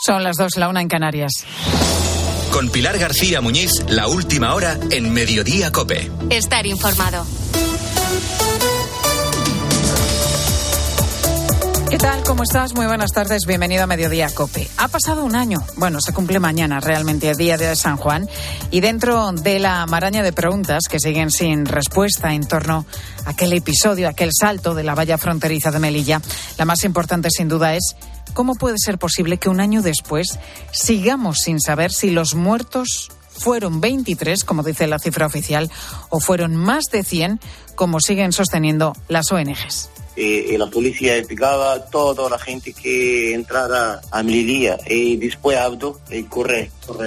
Son las 2, la 1 en Canarias. Con Pilar García Muñiz, la última hora en Mediodía COPE. Estar informado. ¿Qué tal? ¿Cómo estás? Muy buenas tardes. Bienvenido a Mediodía COPE. Ha pasado un año. Bueno, se cumple mañana realmente el día de San Juan. Y dentro de la maraña de preguntas que siguen sin respuesta en torno a aquel episodio, aquel salto de la valla fronteriza de Melilla, la más importante sin duda es ¿cómo puede ser posible que un año después sigamos sin saber si los muertos fueron 23, como dice la cifra oficial, o fueron más de 100, como siguen sosteniendo las ONGs? La policía investigaba toda la gente que entrara a Melilla y después Abdo corre.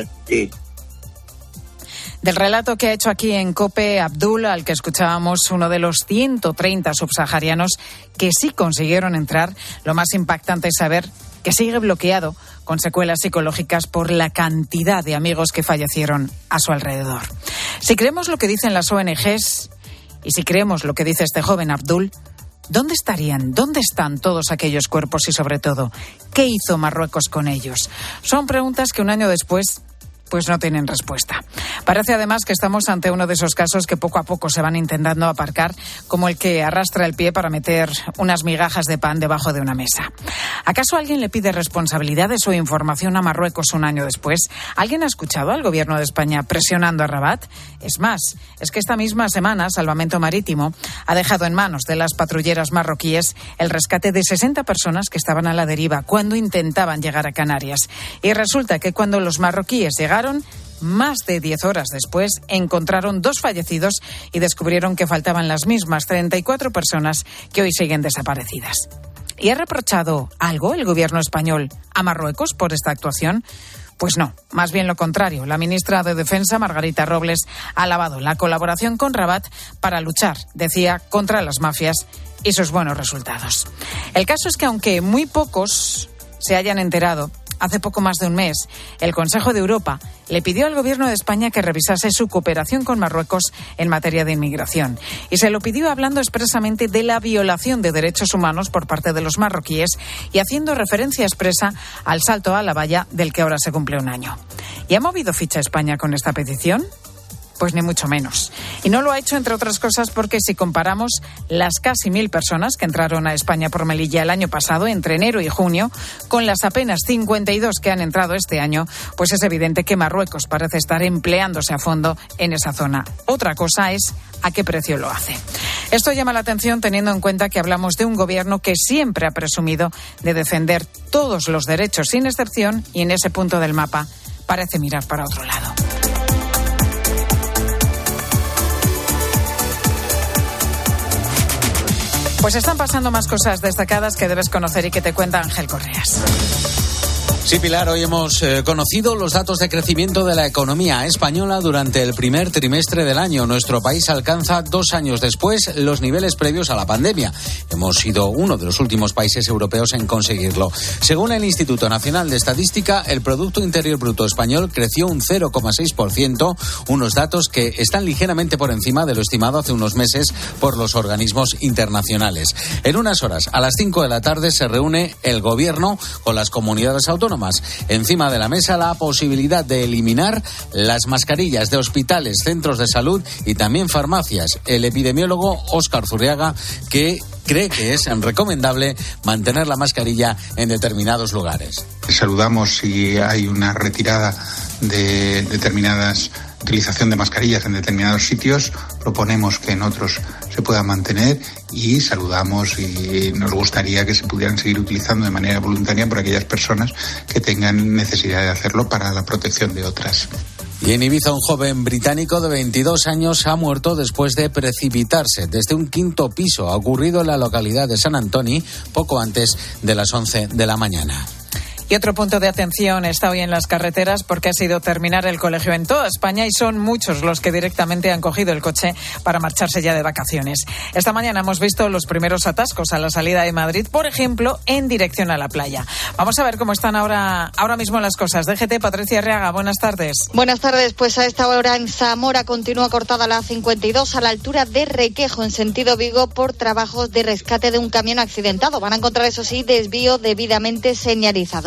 Del relato que ha hecho aquí en COPE Abdul, al que escuchábamos, uno de los 130 subsaharianos que sí consiguieron entrar, lo más impactante es saber que sigue bloqueado con secuelas psicológicas por la cantidad de amigos que fallecieron a su alrededor. Si creemos lo que dicen las ONGs y si creemos lo que dice este joven Abdul, ¿dónde estarían? ¿Dónde están todos aquellos cuerpos? Y sobre todo, ¿qué hizo Marruecos con ellos? Son preguntas que un año después pues no tienen respuesta. Parece además que estamos ante uno de esos casos que poco a poco se van intentando aparcar, como el que arrastra el pie para meter unas migajas de pan debajo de una mesa. ¿Acaso alguien le pide responsabilidades o información a Marruecos un año después? ¿Alguien ha escuchado al gobierno de España presionando a Rabat? Es más, es que esta misma semana Salvamento Marítimo ha dejado en manos de las patrulleras marroquíes el rescate de 60 personas que estaban a la deriva cuando intentaban llegar a Canarias. Y resulta que cuando los marroquíes llegaron, más de 10 horas después, encontraron 2 fallecidos y descubrieron que faltaban las mismas 34 personas que hoy siguen desaparecidas. ¿Y ha reprochado algo el gobierno español a Marruecos por esta actuación? Pues no, más bien lo contrario. La ministra de Defensa, Margarita Robles, ha alabado la colaboración con Rabat para luchar, decía, contra las mafias y sus buenos resultados. El caso es que aunque muy pocos se hayan enterado, hace poco más de un mes, el Consejo de Europa le pidió al Gobierno de España que revisase su cooperación con Marruecos en materia de inmigración. Y se lo pidió hablando expresamente de la violación de derechos humanos por parte de los marroquíes y haciendo referencia expresa al salto a la valla del que ahora se cumple un año. ¿Y ha movido ficha España con esta petición? Pues ni mucho menos. Y no lo ha hecho, entre otras cosas, porque si comparamos las casi 1.000 personas que entraron a España por Melilla el año pasado, entre enero y junio, con las apenas 52 que han entrado este año, pues es evidente que Marruecos parece estar empleándose a fondo en esa zona. Otra cosa es a qué precio lo hace. Esto llama la atención teniendo en cuenta que hablamos de un gobierno que siempre ha presumido de defender todos los derechos sin excepción y en ese punto del mapa parece mirar para otro lado. Pues están pasando más cosas destacadas que debes conocer y que te cuenta Ángel Correas. Sí, Pilar, hoy hemos conocido los datos de crecimiento de la economía española durante el primer trimestre del año. Nuestro país alcanza 2 años después los niveles previos a la pandemia. Hemos sido uno de los últimos países europeos en conseguirlo. Según el Instituto Nacional de Estadística, el Producto Interior Bruto español creció un 0,6%, unos datos que están ligeramente por encima de lo estimado hace unos meses por los organismos internacionales. En unas horas, a las 5 de la tarde, se reúne el Gobierno con las comunidades autónomas. Encima de la mesa la posibilidad de eliminar las mascarillas de hospitales, centros de salud y también farmacias. El epidemiólogo Óscar Zurriaga, que cree que es recomendable mantener la mascarilla en determinados lugares. Saludamos si hay una retirada de determinadas utilización de mascarillas en determinados sitios, proponemos que en otros se pueda mantener y saludamos y nos gustaría que se pudieran seguir utilizando de manera voluntaria por aquellas personas que tengan necesidad de hacerlo para la protección de otras. Y en Ibiza un joven británico de 22 años ha muerto después de precipitarse desde un 5º piso. Ha ocurrido en la localidad de San Antoni poco antes de las 11 de la mañana. Y otro punto de atención está hoy en las carreteras porque ha sido terminar el colegio en toda España y son muchos los que directamente han cogido el coche para marcharse ya de vacaciones. Esta mañana hemos visto los primeros atascos a la salida de Madrid, por ejemplo, en dirección a la playa. Vamos a ver cómo están ahora mismo las cosas. DGT, Patricia Arriaga, buenas tardes. Buenas tardes, pues a esta hora en Zamora continúa cortada la A52 a la altura de Requejo en sentido Vigo por trabajos de rescate de un camión accidentado. Van a encontrar, eso sí, desvío debidamente señalizado.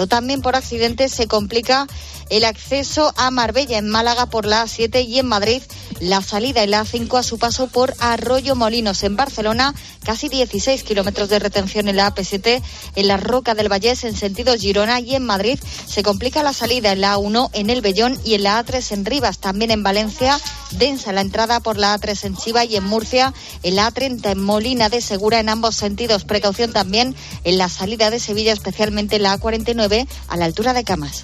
También por accidente se complica el acceso a Marbella en Málaga por la A7 y en Madrid la salida en la A5 a su paso por Arroyo Molinos. En Barcelona, casi 16 kilómetros de retención en la AP7 en la Roca del Vallés en sentido Girona, y en Madrid se complica la salida en la A1 en El Vellón y en la A3 en Rivas. También en Valencia, densa la entrada por la A3 en Chiva, y en Murcia en la A30 en Molina de Segura en ambos sentidos. Precaución también en la salida de Sevilla, especialmente en la A49 a la altura de Camas.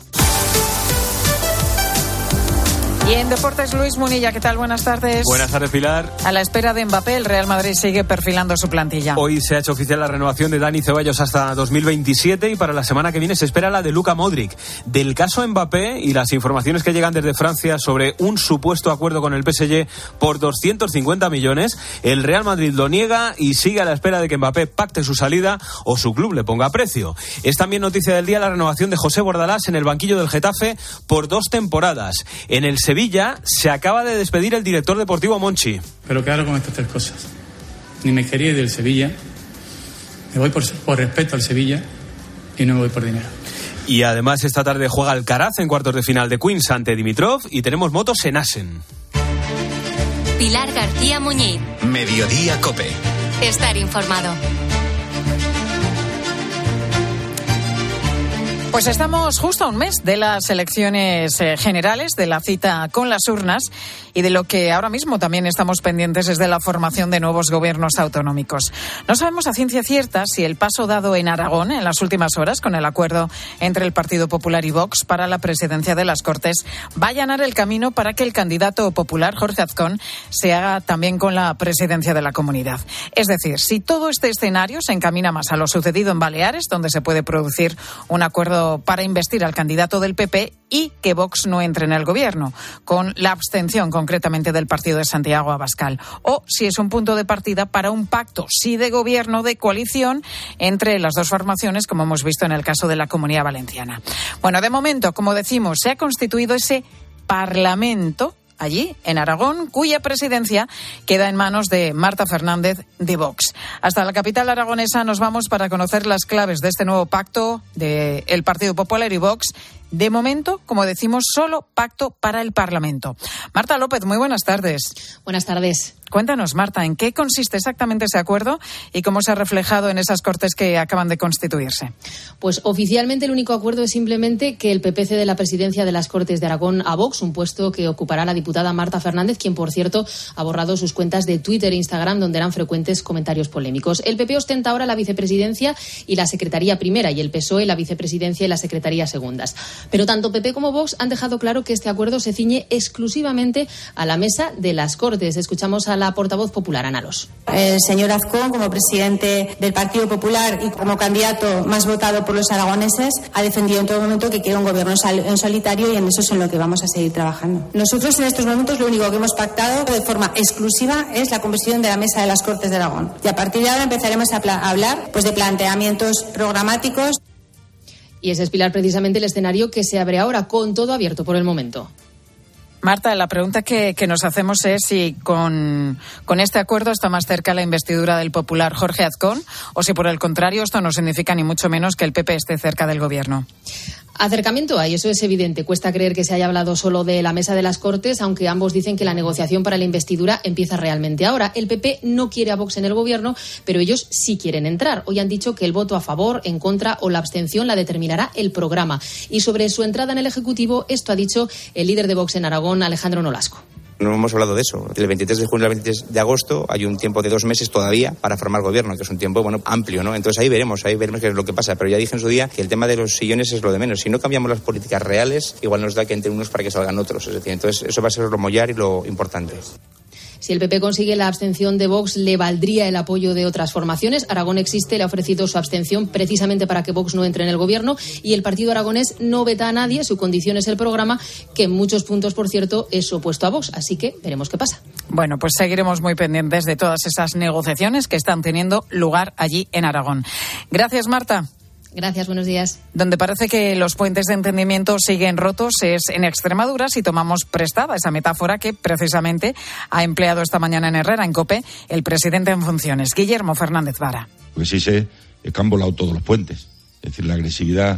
Y en Deportes, Luis Munilla, ¿qué tal? Buenas tardes. Buenas tardes, Pilar. A la espera de Mbappé, el Real Madrid sigue perfilando su plantilla. Hoy se ha hecho oficial la renovación de Dani Ceballos hasta 2027 y para la semana que viene se espera la de Luka Modric. Del caso Mbappé y las informaciones que llegan desde Francia sobre un supuesto acuerdo con el PSG por 250 millones, el Real Madrid lo niega y sigue a la espera de que Mbappé pacte su salida o su club le ponga precio. Es también noticia del día la renovación de José Bordalás en el banquillo del Getafe por 2 temporadas. En el Sevilla se acaba de despedir el director deportivo Monchi. Pero claro, con estas 3 cosas. Ni me quería ir del Sevilla, me voy por respeto al Sevilla y no me voy por dinero. Y además esta tarde juega Alcaraz en cuartos de final de Queens ante Dimitrov y tenemos motos en Assen. Pilar García Muñiz. Mediodía COPE. Estar informado. Pues estamos justo a un mes de las elecciones generales, de la cita con las urnas, y de lo que ahora mismo también estamos pendientes es de la formación de nuevos gobiernos autonómicos. No sabemos a ciencia cierta si el paso dado en Aragón en las últimas horas con el acuerdo entre el Partido Popular y Vox para la presidencia de las Cortes va a allanar el camino para que el candidato popular, Jorge Azcón, se haga también con la presidencia de la comunidad. Es decir, si todo este escenario se encamina más a lo sucedido en Baleares, donde se puede producir un acuerdo para investir al candidato del PP y que Vox no entre en el gobierno, con la abstención concretamente del partido de Santiago Abascal, o si es un punto de partida para un pacto, sí de gobierno, de coalición entre las dos formaciones, como hemos visto en el caso de la Comunidad Valenciana. Bueno, de momento, como decimos, se ha constituido ese Parlamento allí, en Aragón, cuya presidencia queda en manos de Marta Fernández de Vox. Hasta la capital aragonesa nos vamos para conocer las claves de este nuevo pacto del Partido Popular y Vox. De momento, como decimos, solo pacto para el Parlamento. Marta López, muy buenas tardes. Buenas tardes. Cuéntanos, Marta, ¿en qué consiste exactamente ese acuerdo y cómo se ha reflejado en esas Cortes que acaban de constituirse? Pues oficialmente el único acuerdo es simplemente que el PP cede la presidencia de las Cortes de Aragón a Vox, un puesto que ocupará la diputada Marta Fernández, quien, por cierto, ha borrado sus cuentas de Twitter e Instagram, donde eran frecuentes comentarios polémicos. El PP ostenta ahora la vicepresidencia y la secretaría primera, y el PSOE la vicepresidencia y la secretaría segundas. Pero tanto PP como Vox han dejado claro que este acuerdo se ciñe exclusivamente a la mesa de las Cortes. Escuchamos a la portavoz popular, Ana Alòs. El señor Azcón, como presidente del Partido Popular y como candidato más votado por los aragoneses, ha defendido en todo momento que quiere un gobierno en solitario, y en eso es en lo que vamos a seguir trabajando. Nosotros en estos momentos lo único que hemos pactado de forma exclusiva es la conversión de la mesa de las Cortes de Aragón. Y a partir de ahora empezaremos a hablar de planteamientos programáticos. Y ese es, Pilar, precisamente el escenario que se abre ahora, con todo abierto por el momento. Marta, la pregunta que nos hacemos es si con este acuerdo está más cerca la investidura del popular Jorge Azcón, o si por el contrario esto no significa ni mucho menos que el PP esté cerca del gobierno. Acercamiento hay, eso es evidente. Cuesta creer que se haya hablado solo de la mesa de las Cortes, aunque ambos dicen que la negociación para la investidura empieza realmente ahora. El PP no quiere a Vox en el gobierno, pero ellos sí quieren entrar. Hoy han dicho que el voto a favor, en contra o la abstención la determinará el programa. Y sobre su entrada en el Ejecutivo, esto ha dicho el líder de Vox en Aragón, Alejandro Nolasco. No hemos hablado de eso. El 23 de junio al 23 de agosto hay un tiempo de 2 meses todavía para formar gobierno, que es un tiempo amplio, ¿no? Entonces ahí veremos qué es lo que pasa. Pero ya dije en su día que el tema de los sillones es lo de menos. Si no cambiamos las políticas reales, igual nos da que entren unos para que salgan otros. Es decir, entonces eso va a ser lo mollar y lo importante. Si el PP consigue la abstención de Vox, le valdría el apoyo de otras formaciones. Aragón Existe le ha ofrecido su abstención precisamente para que Vox no entre en el gobierno, y el partido aragonés no veta a nadie. Su condición es el programa, que en muchos puntos, por cierto, es opuesto a Vox. Así que veremos qué pasa. Bueno, pues seguiremos muy pendientes de todas esas negociaciones que están teniendo lugar allí en Aragón. Gracias, Marta. Gracias, buenos días. Donde parece que los puentes de entendimiento siguen rotos es en Extremadura, si tomamos prestada esa metáfora que precisamente ha empleado esta mañana en Herrera, en COPE, el presidente en funciones, Guillermo Fernández Vara. Pues sí sé que han volado todos los puentes. Es decir, la agresividad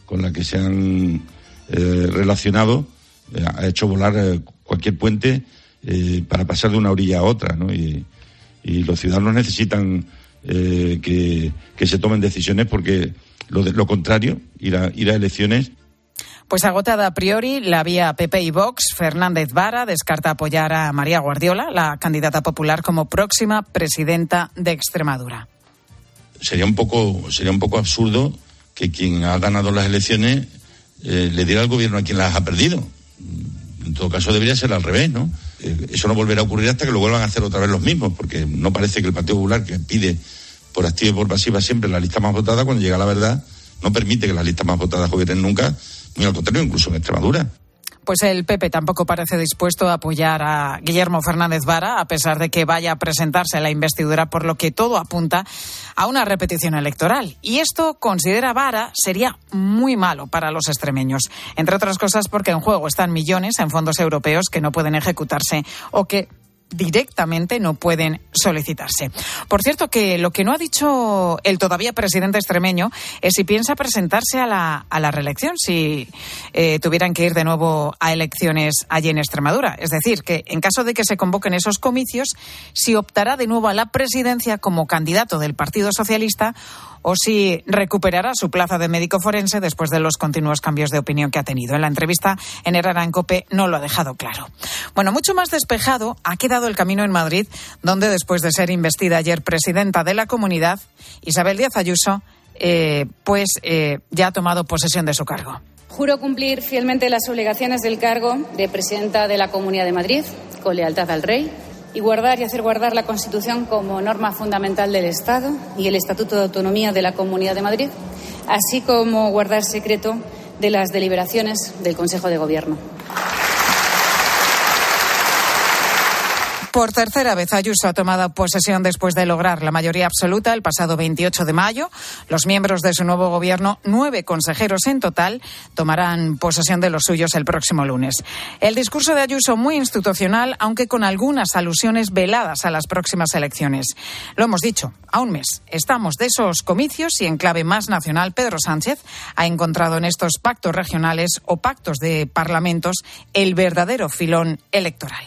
con la que se han relacionado ha hecho volar cualquier puente para pasar de una orilla a otra, ¿no? Y los ciudadanos necesitan que se tomen decisiones, porque lo contrario, ir a elecciones. Pues agotada a priori la vía PP y Vox, Fernández Vara descarta apoyar a María Guardiola, la candidata popular, como próxima presidenta de Extremadura. Sería un poco absurdo que quien ha ganado las elecciones le diera al gobierno a quien las ha perdido. En todo caso debería ser al revés, ¿no? Eso no volverá a ocurrir hasta que lo vuelvan a hacer otra vez los mismos, porque no parece que el Partido Popular, que pide por activa y por pasiva siempre la lista más votada, cuando llega la verdad no permite que las listas más votadas gobiernen nunca, muy al contrario, incluso en Extremadura. Pues el PP tampoco parece dispuesto a apoyar a Guillermo Fernández Vara, a pesar de que vaya a presentarse a la investidura, por lo que todo apunta a una repetición electoral. Y esto, considera Vara, sería muy malo para los extremeños. Entre otras cosas porque en juego están millones en fondos europeos que no pueden ejecutarse o que directamente no pueden solicitarse. Por cierto, que lo que no ha dicho el todavía presidente extremeño es si piensa presentarse a la reelección, si tuvieran que ir de nuevo a elecciones allí en Extremadura. Es decir, que en caso de que se convoquen esos comicios, si optará de nuevo a la presidencia como candidato del Partido Socialista o si recuperará su plaza de médico forense después de los continuos cambios de opinión que ha tenido. En la entrevista en Herrera en COPE no lo ha dejado claro. Bueno, mucho más despejado ha quedado el camino en Madrid, donde después de ser investida ayer presidenta de la Comunidad, Isabel Díaz Ayuso ya ha tomado posesión de su cargo. Juro cumplir fielmente las obligaciones del cargo de presidenta de la Comunidad de Madrid, con lealtad al Rey, y guardar y hacer guardar la Constitución como norma fundamental del Estado y el Estatuto de Autonomía de la Comunidad de Madrid, así como guardar secreto de las deliberaciones del Consejo de Gobierno. Por tercera vez, Ayuso ha tomado posesión después de lograr la mayoría absoluta el pasado 28 de mayo. Los miembros de su nuevo gobierno, 9 consejeros en total, tomarán posesión de los suyos el próximo lunes. El discurso de Ayuso muy institucional, aunque con algunas alusiones veladas a las próximas elecciones. Lo hemos dicho, a un mes estamos de esos comicios y en clave más nacional, Pedro Sánchez ha encontrado en estos pactos regionales o pactos de parlamentos el verdadero filón electoral.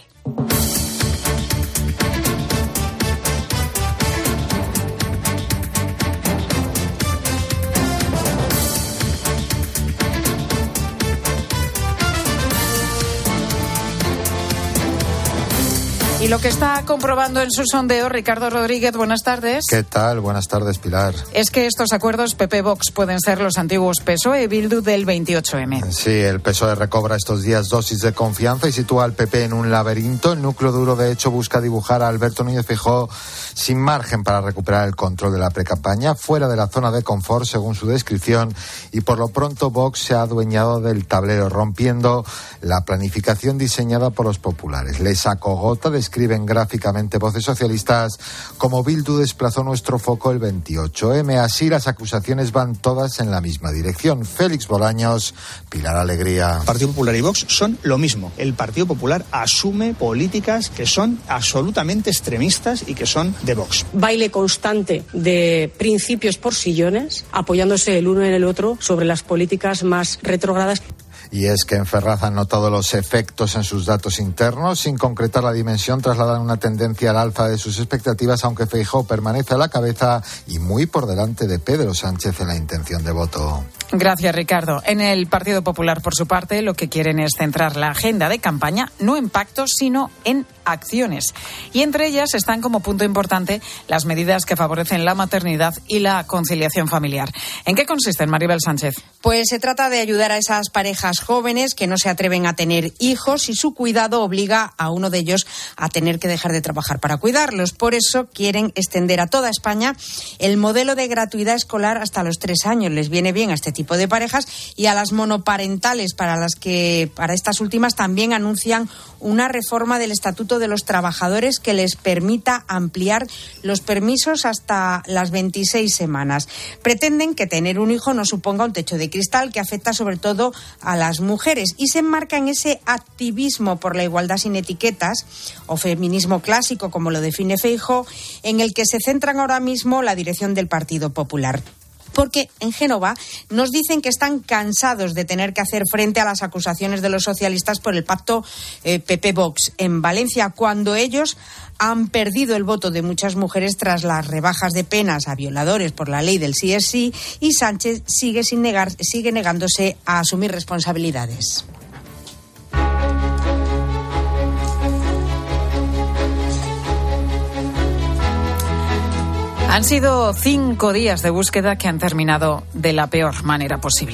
Y lo que está comprobando en su sondeo, Ricardo Rodríguez, buenas tardes. ¿Qué tal? Buenas tardes, Pilar. Es que estos acuerdos PP-Vox pueden ser los antiguos PSOE-Bildu del 28M. Sí, el PSOE recobra estos días dosis de confianza y sitúa al PP en un laberinto. El núcleo duro, de hecho, busca dibujar a Alberto Núñez Feijóo sin margen para recuperar el control de la precampaña, fuera de la zona de confort, según su descripción, y por lo pronto Vox se ha adueñado del tablero, rompiendo la planificación diseñada por los populares. Les acogota, escriben gráficamente voces socialistas, como Bildu desplazó nuestro foco el 28M. Así las acusaciones van todas en la misma dirección. Félix Bolaños, Pilar Alegría. Partido Popular y Vox son lo mismo. El Partido Popular asume políticas que son absolutamente extremistas y que son de Vox. Baile constante de principios por sillones, apoyándose el uno en el otro sobre las políticas más retrógradas. Y es que en Ferraz han notado los efectos en sus datos internos. Sin concretar la dimensión, trasladan una tendencia al alza de sus expectativas, aunque Feijóo permanece a la cabeza y muy por delante de Pedro Sánchez en la intención de voto. Gracias, Ricardo. En el Partido Popular, por su parte, lo que quieren es centrar la agenda de campaña no en pactos, sino en acciones. Y entre ellas están como punto importante las medidas que favorecen la maternidad y la conciliación familiar. ¿En qué consisten, Maribel Sánchez? Pues se trata de ayudar a esas parejas jóvenes que no se atreven a tener hijos y su cuidado obliga a uno de ellos a tener que dejar de trabajar para cuidarlos. Por eso quieren extender a toda España el modelo de gratuidad escolar hasta los 3 años. Les viene bien a este tipo de parejas y a las monoparentales, para estas últimas también anuncian una reforma del Estatuto de los Trabajadores que les permita ampliar los permisos hasta las 26 semanas. Pretenden que tener un hijo no suponga un techo de cristal que afecta sobre todo a las mujeres y se enmarca en ese activismo por la igualdad sin etiquetas o feminismo clásico, como lo define Feijóo, en el que se centran ahora mismo la dirección del Partido Popular. porque en Génova nos dicen que están cansados de tener que hacer frente a las acusaciones de los socialistas por el pacto PP-Vox. En Valencia, cuando ellos han perdido el voto de muchas mujeres tras las rebajas de penas a violadores por la ley del sí es sí, y Sánchez sigue negándose a asumir responsabilidades. Han sido 5 días de búsqueda que han terminado de la peor manera posible.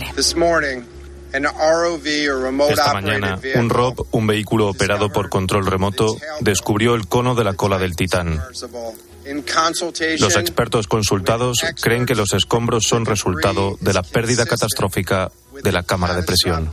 Esta mañana, un ROV, un vehículo operado por control remoto, descubrió el cono de la cola del Titán. Los expertos consultados creen que los escombros son resultado de la pérdida catastrófica de la cámara de presión.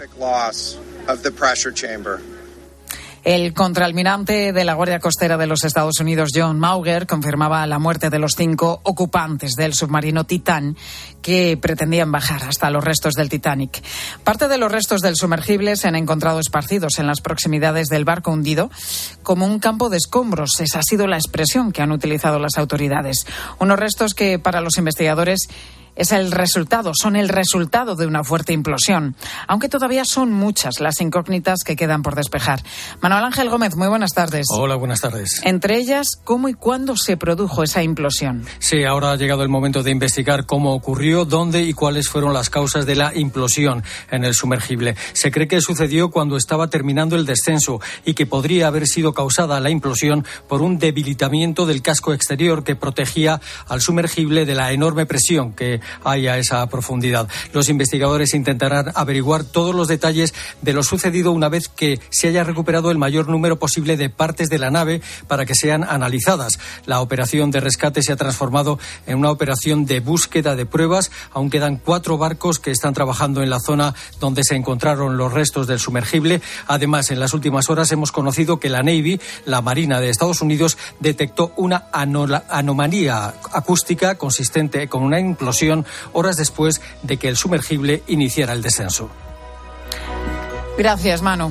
El contraalmirante de la Guardia Costera de los Estados Unidos, John Mauger, confirmaba la muerte de los 5 ocupantes del submarino Titán que pretendían bajar hasta los restos del Titanic. Parte de los restos del sumergible se han encontrado esparcidos en las proximidades del barco hundido como un campo de escombros. Esa ha sido la expresión que han utilizado las autoridades. Unos restos que para los investigadores son el resultado de una fuerte implosión, aunque todavía son muchas las incógnitas que quedan por despejar. Manuel Ángel Gómez, muy buenas tardes. Hola, buenas tardes. Entre ellas, ¿cómo y cuándo se produjo esa implosión? Sí, ahora ha llegado el momento de investigar cómo ocurrió, dónde y cuáles fueron las causas de la implosión en el sumergible. Se cree que sucedió cuando estaba terminando el descenso y que podría haber sido causada la implosión por un debilitamiento del casco exterior que protegía al sumergible de la enorme presión que hay a esa profundidad. Los investigadores intentarán averiguar todos los detalles de lo sucedido una vez que se haya recuperado el mayor número posible de partes de la nave para que sean analizadas. La operación de rescate se ha transformado en una operación de búsqueda de pruebas. Aún quedan 4 barcos que están trabajando en la zona donde se encontraron los restos del sumergible. Además, en las últimas horas hemos conocido que la Navy, la Marina de Estados Unidos, detectó una anomalía acústica consistente con una implosión horas después de que el sumergible iniciara el descenso. Gracias, Manu.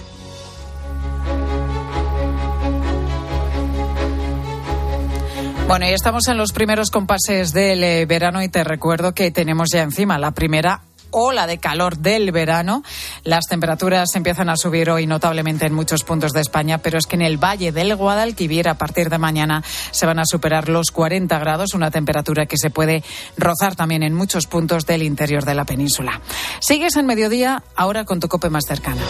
Bueno, y estamos en los primeros compases del verano y te recuerdo que tenemos ya encima la primera ola de calor del verano. Las temperaturas empiezan a subir hoy notablemente en muchos puntos de España, pero es que en el Valle del Guadalquivir a partir de mañana se van a superar los 40 grados, una temperatura que se puede rozar también en muchos puntos del interior de la península. Sigues en Mediodía, ahora con tu COPE más cercana.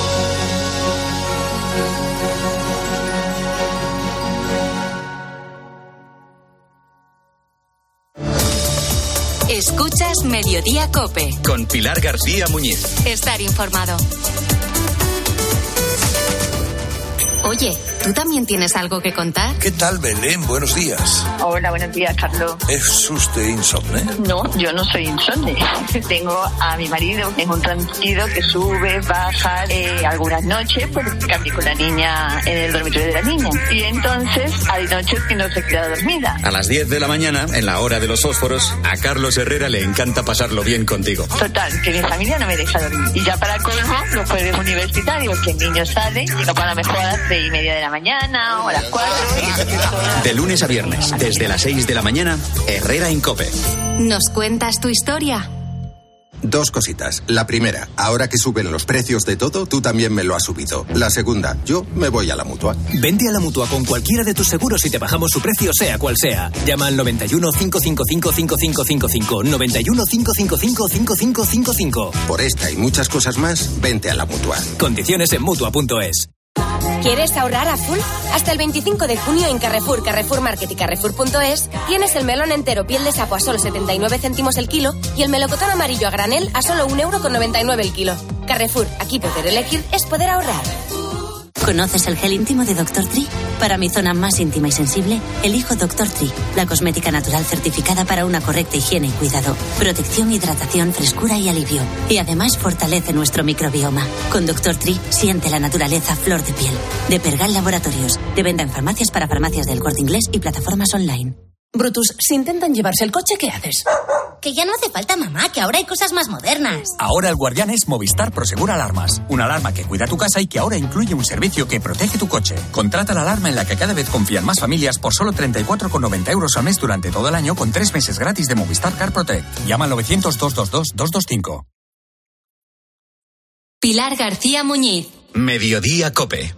Escuchas Mediodía COPE. Con Pilar García Muñiz. Estar informado. Oye, ¿tú también tienes algo que contar? ¿Qué tal, Belén? Buenos días. Hola, buenos días, Carlos. ¿Es usted insomne? No, yo no soy insomne. Tengo a mi marido, que es un tranquilo que sube, baja, algunas noches, porque cambié con la niña en el dormitorio de la niña. Y entonces hay noches que no se queda dormida. A las 10 de la mañana, en la hora de los fósforos, a Carlos Herrera le encanta pasarlo bien contigo. Total, que mi familia no me deja dormir. Y ya para colmo, los jueves universitarios, que el niño sale y no para mejoras 6:30 de la mañana o a las 4. De lunes a viernes, desde las 6 de la mañana, Herrera en COPE. ¿Nos cuentas tu historia? 2 cositas. La primera, ahora que suben los precios de todo, tú también me lo has subido. La segunda, yo me voy a la Mutua. Vente a la Mutua con cualquiera de tus seguros y te bajamos su precio sea cual sea. Llama al 91 555 5555. 91 555 5555. Por esta y muchas cosas más, vente a la Mutua. Condiciones en Mutua.es. ¿Quieres ahorrar a full? Hasta el 25 de junio en Carrefour, Carrefour Market y Carrefour.es tienes el melón entero piel de sapo a solo 79 céntimos el kilo y el melocotón amarillo a granel a solo 1,99 € el kilo. Carrefour, aquí poder elegir es poder ahorrar. ¿Conoces el gel íntimo de Dr. Tree? Para mi zona más íntima y sensible, elijo Dr. Tree, la cosmética natural certificada para una correcta higiene y cuidado. Protección, hidratación, frescura y alivio. Y además fortalece nuestro microbioma. Con Dr. Tree, siente la naturaleza flor de piel. De Pergal Laboratorios. De venta en farmacias para farmacias del Corte Inglés y plataformas online. Brutus, si intentan llevarse el coche, ¿qué haces? que ya no hace falta mamá, que ahora hay cosas más modernas. Ahora el guardián es Movistar Prosegur Alarmas. Una alarma que cuida tu casa y que ahora incluye un servicio que protege tu coche. Contrata la alarma en la que cada vez confían más familias por solo 34,90 € al mes durante todo el año con 3 meses gratis de Movistar Car Protect. Llama al 900-222-225. Pilar García Muñiz. Mediodía COPE.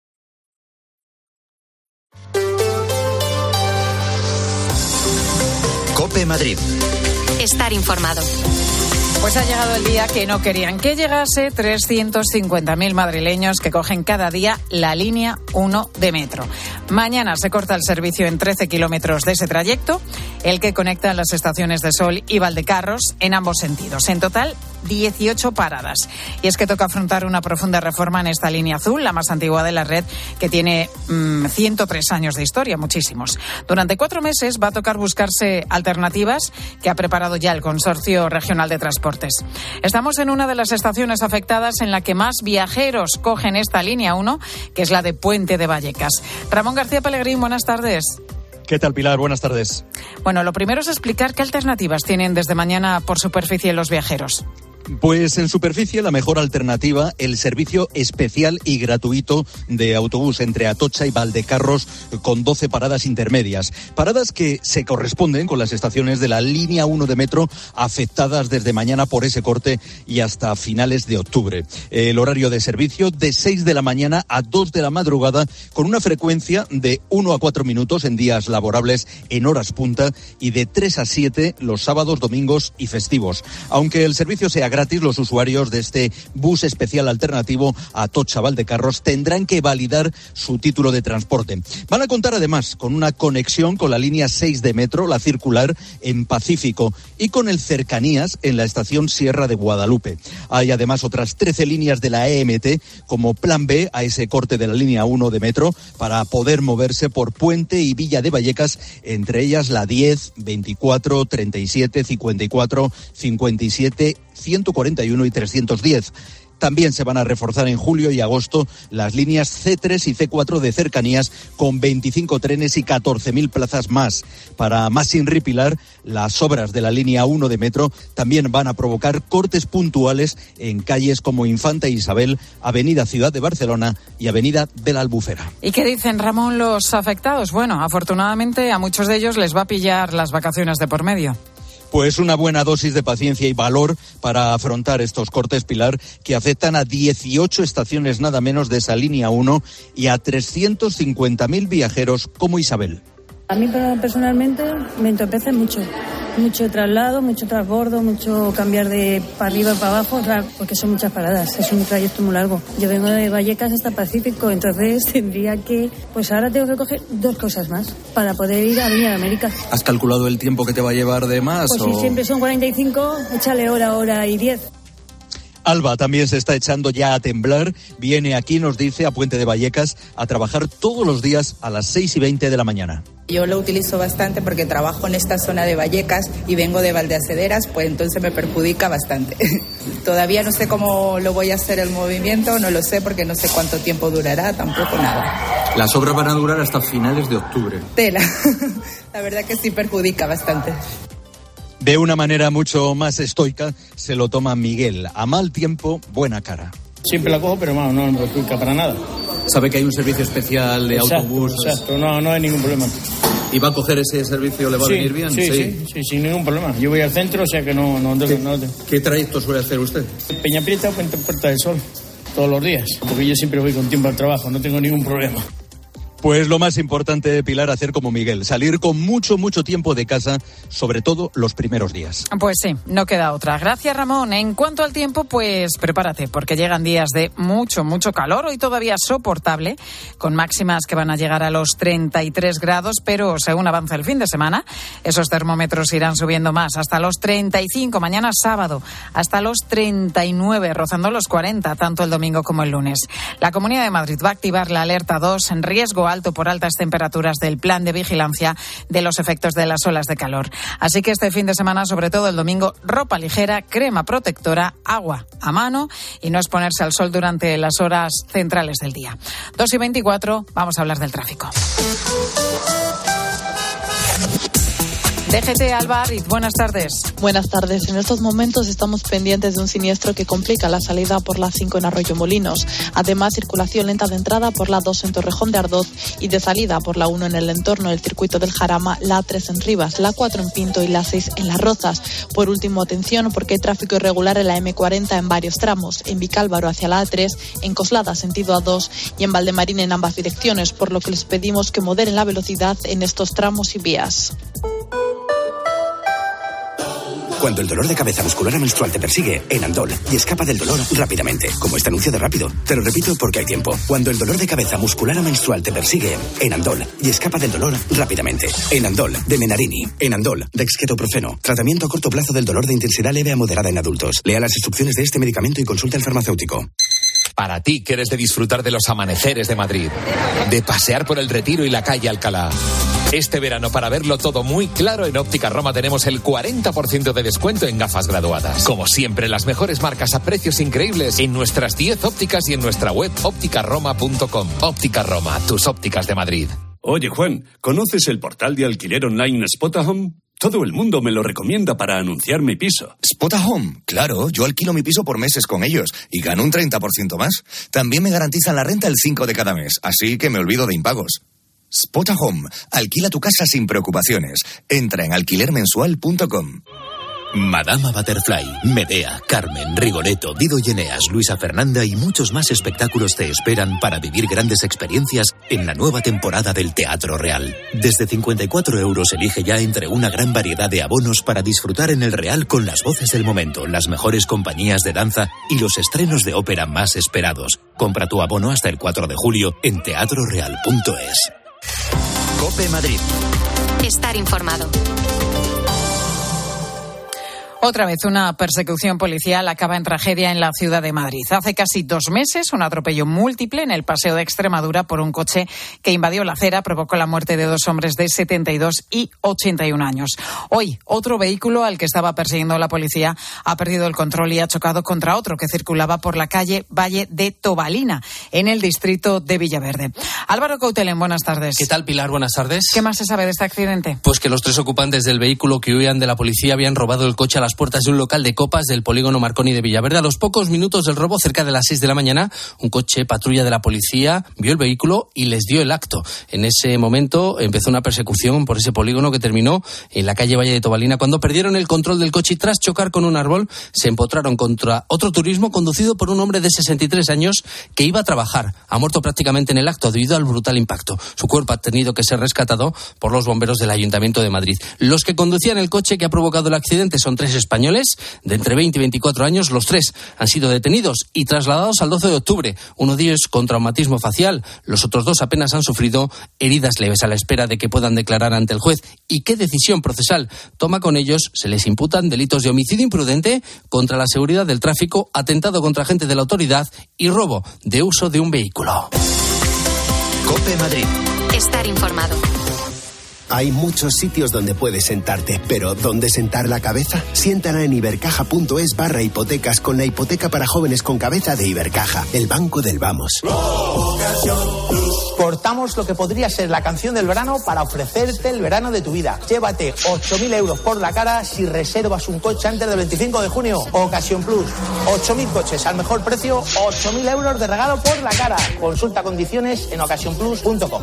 COPE Madrid. Estar informado. Pues ha llegado el día que no querían que llegase. 350.000 madrileños que cogen cada día la línea 1 de metro. Mañana se corta el servicio en 13 kilómetros de ese trayecto, el que conecta las estaciones de Sol y Valdecarros en ambos sentidos. En total, 18 paradas. Y es que toca afrontar una profunda reforma en esta línea azul, la más antigua de la red, que tiene 103 años de historia, muchísimos. Durante 4 meses va a tocar buscarse alternativas que ha preparado ya el Consorcio Regional de Transportes. Estamos en una de las estaciones afectadas en la que más viajeros cogen esta línea 1, que es la de Puente de Vallecas. Ramón García Pellegrín, buenas tardes. ¿Qué tal, Pilar? Buenas tardes. Bueno, lo primero es explicar qué alternativas tienen desde mañana por superficie los viajeros. Pues en superficie la mejor alternativa, el servicio especial y gratuito de autobús entre Atocha y Valdecarros con 12 paradas intermedias. Paradas que se corresponden con las estaciones de la línea 1 de metro afectadas desde mañana por ese corte y hasta finales de octubre. El horario de servicio de 6 de la mañana a 2 de la madrugada con una frecuencia de 1 a 4 minutos en días laborables en horas punta y de 3 a 7 los sábados, domingos y festivos. Aunque el servicio sea gratis, los usuarios de este bus especial alternativo a Atocha Valdecarros tendrán que validar su título de transporte. Van a contar además con una conexión con la línea 6 de metro, la circular, en Pacífico, y con el Cercanías en la estación Sierra de Guadalupe. Hay además otras 13 líneas de la EMT como plan B a ese corte de la línea 1 de metro para poder moverse por Puente y Villa de Vallecas, entre ellas la 10, 24, 37, 54, 57, 141 y 310. También se van a reforzar en julio y agosto las líneas C3 y C4 de Cercanías con 25 trenes y 14.000 plazas más. Para más Pilar, las obras de la línea 1 de metro también van a provocar cortes puntuales en calles como Infanta Isabel, Avenida Ciudad de Barcelona y Avenida de la Albufera. ¿Y qué dicen, Ramón, los afectados? Bueno, afortunadamente a muchos de ellos les va a pillar las vacaciones de por medio. Pues una buena dosis de paciencia y valor para afrontar estos cortes, Pilar, que afectan a 18 estaciones nada menos de esa línea 1 y a 350.000 viajeros como Isabel. A mí personalmente me entorpece mucho traslado, mucho transbordo, mucho cambiar de para arriba y para abajo, porque son muchas paradas, es un trayecto muy largo. Yo vengo de Vallecas hasta Pacífico, entonces tendría que, pues ahora tengo que coger 2 cosas más para poder ir a Avenida América. ¿Has calculado el tiempo que te va a llevar de más? Pues si siempre son 45, échale hora y 10. Alba también se está echando ya a temblar. Viene aquí, nos dice, a Puente de Vallecas, a trabajar todos los días a las 6:20 de la mañana. Yo lo utilizo bastante porque trabajo en esta zona de Vallecas y vengo de Valdeacederas, pues entonces me perjudica bastante. Todavía no sé cómo lo voy a hacer el movimiento, no lo sé porque no sé cuánto tiempo durará, tampoco nada. Las obras van a durar hasta finales de octubre. Tela, la verdad que sí perjudica bastante. De una manera mucho más estoica se lo toma Miguel. A mal tiempo, buena cara. Siempre la cojo, pero no me perjudica para nada. ¿Sabe que hay un servicio especial de autobús? Exacto, no hay ningún problema. ¿Y va a coger ese servicio? ¿Le va a venir bien? Sí, sin ningún problema. Yo voy al centro, o sea que no. ¿Qué trayecto suele hacer usted? Peña Prieta o Puerta del Sol, todos los días. Porque yo siempre voy con tiempo al trabajo, no tengo ningún problema. Pues lo más importante, Pilar, hacer como Miguel, salir con mucho tiempo de casa, sobre todo los primeros días. Pues sí, no queda otra. Gracias, Ramón. En cuanto al tiempo, pues prepárate, porque llegan días de mucho calor, hoy todavía soportable, con máximas que van a llegar a los 33 grados, pero según avanza el fin de semana, esos termómetros irán subiendo más, hasta los 35, mañana sábado, hasta los 39, rozando los 40, tanto el domingo como el lunes. La Comunidad de Madrid va a activar la alerta 2 en riesgo alto por altas temperaturas del plan de vigilancia de los efectos de las olas de calor. Así que este fin de semana, sobre todo el domingo, ropa ligera, crema protectora, agua a mano y no exponerse al sol durante las horas centrales del día. 2:24, vamos a hablar del tráfico. DGT Alba Ariz, buenas tardes. Buenas tardes. En estos momentos estamos pendientes de un siniestro que complica la salida por la 5 en Arroyomolinos. Además, circulación lenta de entrada por la 2 en Torrejón de Ardoz y de salida por la 1 en el entorno del circuito del Jarama, la 3 en Rivas, la 4 en Pinto y la 6 en Las Rozas. Por último, atención porque hay tráfico irregular en la M40 en varios tramos, en Vicálvaro hacia la A3, en Coslada sentido A2 y en Valdemarín en ambas direcciones, por lo que les pedimos que moderen la velocidad en estos tramos y vías. Cuando el dolor de cabeza muscular menstrual te persigue, Enandol, y escapa del dolor rápidamente. Como este anuncio de rápido. Te lo repito porque hay tiempo. Cuando el dolor de cabeza muscular menstrual te persigue, Enandol, y escapa del dolor rápidamente. Enandol, de Menarini. Enandol, de dexketoprofeno. Tratamiento a corto plazo del dolor de intensidad leve a moderada en adultos. Lea las instrucciones de este medicamento y consulta al farmacéutico. Para ti, que eres de disfrutar de los amaneceres de Madrid, de pasear por el Retiro y la calle Alcalá. Este verano, para verlo todo muy claro, en Óptica Roma tenemos el 40% de descuento en gafas graduadas. Como siempre, las mejores marcas a precios increíbles en nuestras 10 ópticas y en nuestra web ópticaroma.com. Óptica Roma, tus ópticas de Madrid. Oye, Juan, ¿conoces el portal de alquiler online Spotahome? Todo el mundo me lo recomienda para anunciar mi piso. Spotahome, claro, yo alquilo mi piso por meses con ellos y gano un 30% más. También me garantizan la renta el 5 de cada mes, así que me olvido de impagos. Spotahome, alquila tu casa sin preocupaciones. Entra en alquilermensual.com. Madama Butterfly, Medea, Carmen, Rigoletto, Dido y Eneas, Luisa Fernanda y muchos más espectáculos te esperan para vivir grandes experiencias en la nueva temporada del Teatro Real. Desde 54 € elige ya entre una gran variedad de abonos para disfrutar en el Real con las voces del momento, las mejores compañías de danza y los estrenos de ópera más esperados. Compra tu abono hasta el 4 de julio en teatroreal.es. COPE Madrid. Estar informado. Otra vez una persecución policial acaba en tragedia en la ciudad de Madrid. Hace casi 2 meses, un atropello múltiple en el Paseo de Extremadura por un coche que invadió la acera provocó la muerte de 2 hombres de 72 y 81 años. Hoy, otro vehículo al que estaba persiguiendo la policía ha perdido el control y ha chocado contra otro que circulaba por la calle Valle de Tobalina, en el distrito de Villaverde. Álvaro Coutelén, buenas tardes. ¿Qué tal, Pilar? Buenas tardes. ¿Qué más se sabe de este accidente? Pues que los 3 ocupantes del vehículo que huían de la policía habían robado el coche a las puertas de un local de copas del polígono Marconi de Villaverde. A los pocos minutos del robo, cerca de las 6 de la mañana, un coche patrulla de la policía vio el vehículo y les dio el acto. En ese momento empezó una persecución por ese polígono que terminó en la calle Valle de Tobalina. Cuando perdieron el control del coche y tras chocar con un árbol, se empotraron contra otro turismo conducido por un hombre de 63 años que iba a trabajar. Ha muerto prácticamente en el acto debido al brutal impacto. Su cuerpo ha tenido que ser rescatado por los bomberos del Ayuntamiento de Madrid. Los que conducían el coche que ha provocado el accidente son 3 españoles de entre 20 y 24 años. Los 3 han sido detenidos y trasladados al 12 de octubre. Uno de ellos con traumatismo facial. Los otros 2 apenas han sufrido heridas leves a la espera de que puedan declarar ante el juez. ¿Y qué decisión procesal toma con ellos? Se les imputan delitos de homicidio imprudente contra la seguridad del tráfico, atentado contra agente de la autoridad y robo de uso de un vehículo. COPE Madrid. Estar informado. Hay muchos sitios donde puedes sentarte, pero ¿dónde sentar la cabeza? Siéntala en ibercaja.es/hipotecas con la hipoteca para jóvenes con cabeza de Ibercaja, el banco del vamos. Cortamos lo que podría ser la canción del verano para ofrecerte el verano de tu vida. Llévate 8.000 euros por la cara si reservas un coche antes del 25 de junio. Ocasión Plus, 8.000 coches al mejor precio, 8.000 euros de regalo por la cara. Consulta condiciones en ocasiónplus.com.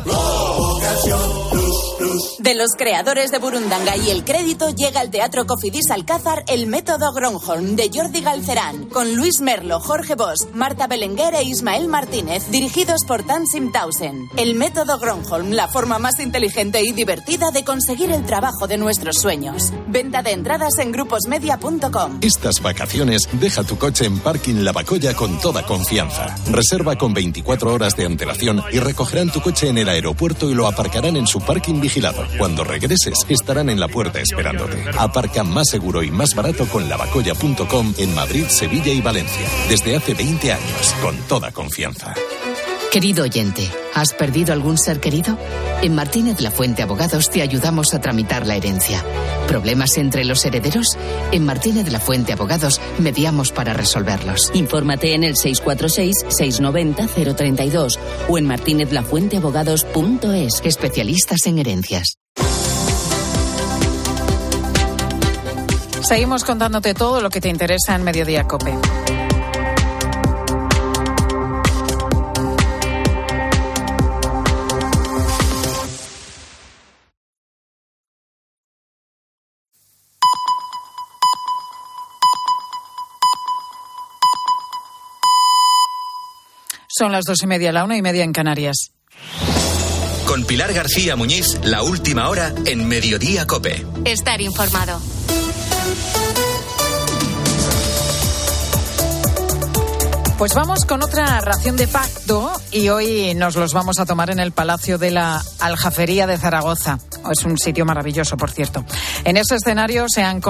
De los creadores de Burundanga y El Crédito llega al Teatro Cofidis Alcázar El Método Gronholm de Jordi Galcerán, con Luis Merlo, Jorge Bosch, Marta Belenguer e Ismael Martínez, dirigidos por Tansim Tausen. El Método Gronholm, la forma más inteligente y divertida de conseguir el trabajo de nuestros sueños. Venta de entradas en gruposmedia.com. Estas vacaciones, deja tu coche en Parking Lavacolla con toda confianza. Reserva con 24 horas de antelación y recogerán tu coche en el aeropuerto y lo aparcarán en su parking vigilado. Cuando regreses, estarán en la puerta esperándote. Aparca más seguro y más barato con lavacolla.com en Madrid, Sevilla y Valencia. Desde hace 20 años, con toda confianza. Querido oyente, ¿has perdido algún ser querido? En Martínez Lafuente Abogados te ayudamos a tramitar la herencia. ¿Problemas entre los herederos? En Martínez Lafuente Abogados mediamos para resolverlos. Infórmate en el 646-690-032 o en martinezlafuenteabogados.es. Especialistas en herencias. Seguimos contándote todo lo que te interesa en Mediodía COPE. Son las 2:30, la 1:30 en Canarias. Con Pilar García Muñiz, la última hora en Mediodía COPE. Estar informado. Pues vamos con otra ración de pacto y hoy nos los vamos a tomar en el Palacio de la Aljafería de Zaragoza. Es un sitio maravilloso, por cierto. En ese escenario se han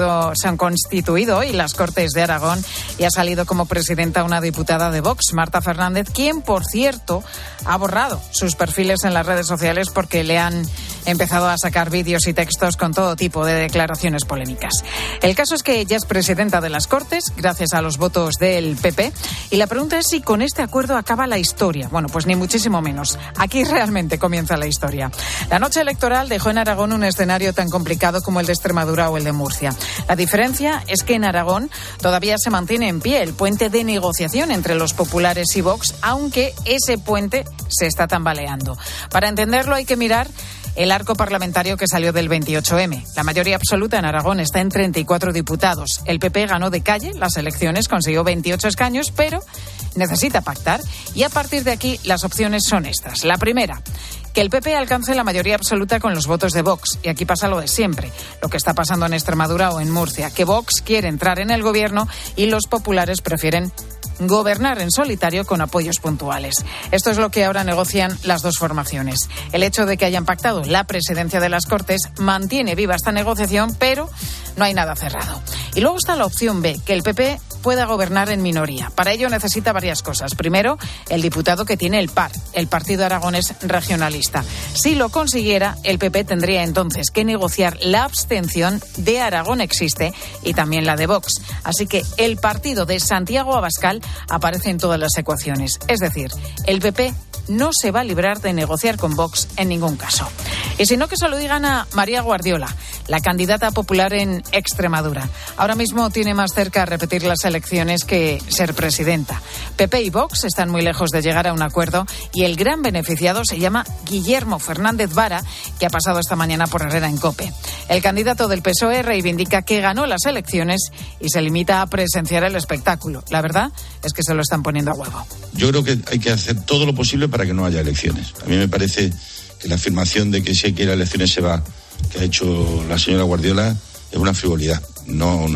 constituido hoy las Cortes de Aragón y ha salido como presidenta una diputada de Vox, Marta Fernández, quien, por cierto, ha borrado sus perfiles en las redes sociales porque le han empezado a sacar vídeos y textos con todo tipo de declaraciones polémicas. El caso es que ella es presidenta de las Cortes, gracias a los votos del PP, y la pregunta es si con este acuerdo acaba la historia. Bueno, pues ni muchísimo menos. Aquí realmente comienza la historia. La noche electoral dejó en Aragón un escenario tan complicado como el de Extremadura o el de Murcia. La diferencia es que en Aragón todavía se mantiene en pie el puente de negociación entre los populares y Vox, aunque ese puente se está tambaleando. Para entenderlo hay que mirar el arco parlamentario que salió del 28M. La mayoría absoluta en Aragón está en 34 diputados. El PP ganó de calle las elecciones, consiguió 28 escaños, pero necesita pactar. Y a partir de aquí las opciones son estas. La primera, que el PP alcance la mayoría absoluta con los votos de Vox. Y aquí pasa lo de siempre, lo que está pasando en Extremadura o en Murcia, que Vox quiere entrar en el gobierno y los populares prefieren gobernar en solitario con apoyos puntuales. Esto es lo que ahora negocian las dos formaciones. El hecho de que hayan pactado la presidencia de las Cortes mantiene viva esta negociación, pero no hay nada cerrado. Y luego está la opción B, que el PP pueda gobernar en minoría. Para ello necesita varias cosas. Primero, el diputado que tiene el PAR, el Partido Aragonés Regionalista. Si lo consiguiera, el PP tendría entonces que negociar la abstención de Aragón Existe y también la de Vox. Así que el partido de Santiago Abascal aparece en todas las ecuaciones. Es decir, el PP no se va a librar de negociar con Vox en ningún caso. Y si no, que se lo digan a María Guardiola, la candidata popular en Extremadura. Ahora mismo tiene más cerca repetir las elecciones que ser presidenta. PP y Vox están muy lejos de llegar a un acuerdo y el gran beneficiado se llama Guillermo Fernández Vara, que ha pasado esta mañana por Herrera en COPE. El candidato del PSOE reivindica que ganó las elecciones y se limita a presenciar el espectáculo. La verdad es que se lo están poniendo a huevo. Yo creo que hay que hacer todo lo posible para que no haya elecciones. A mí me parece que la afirmación de que si hay que ir a elecciones se va, que ha hecho la señora Guardiola, es una frivolidad. No,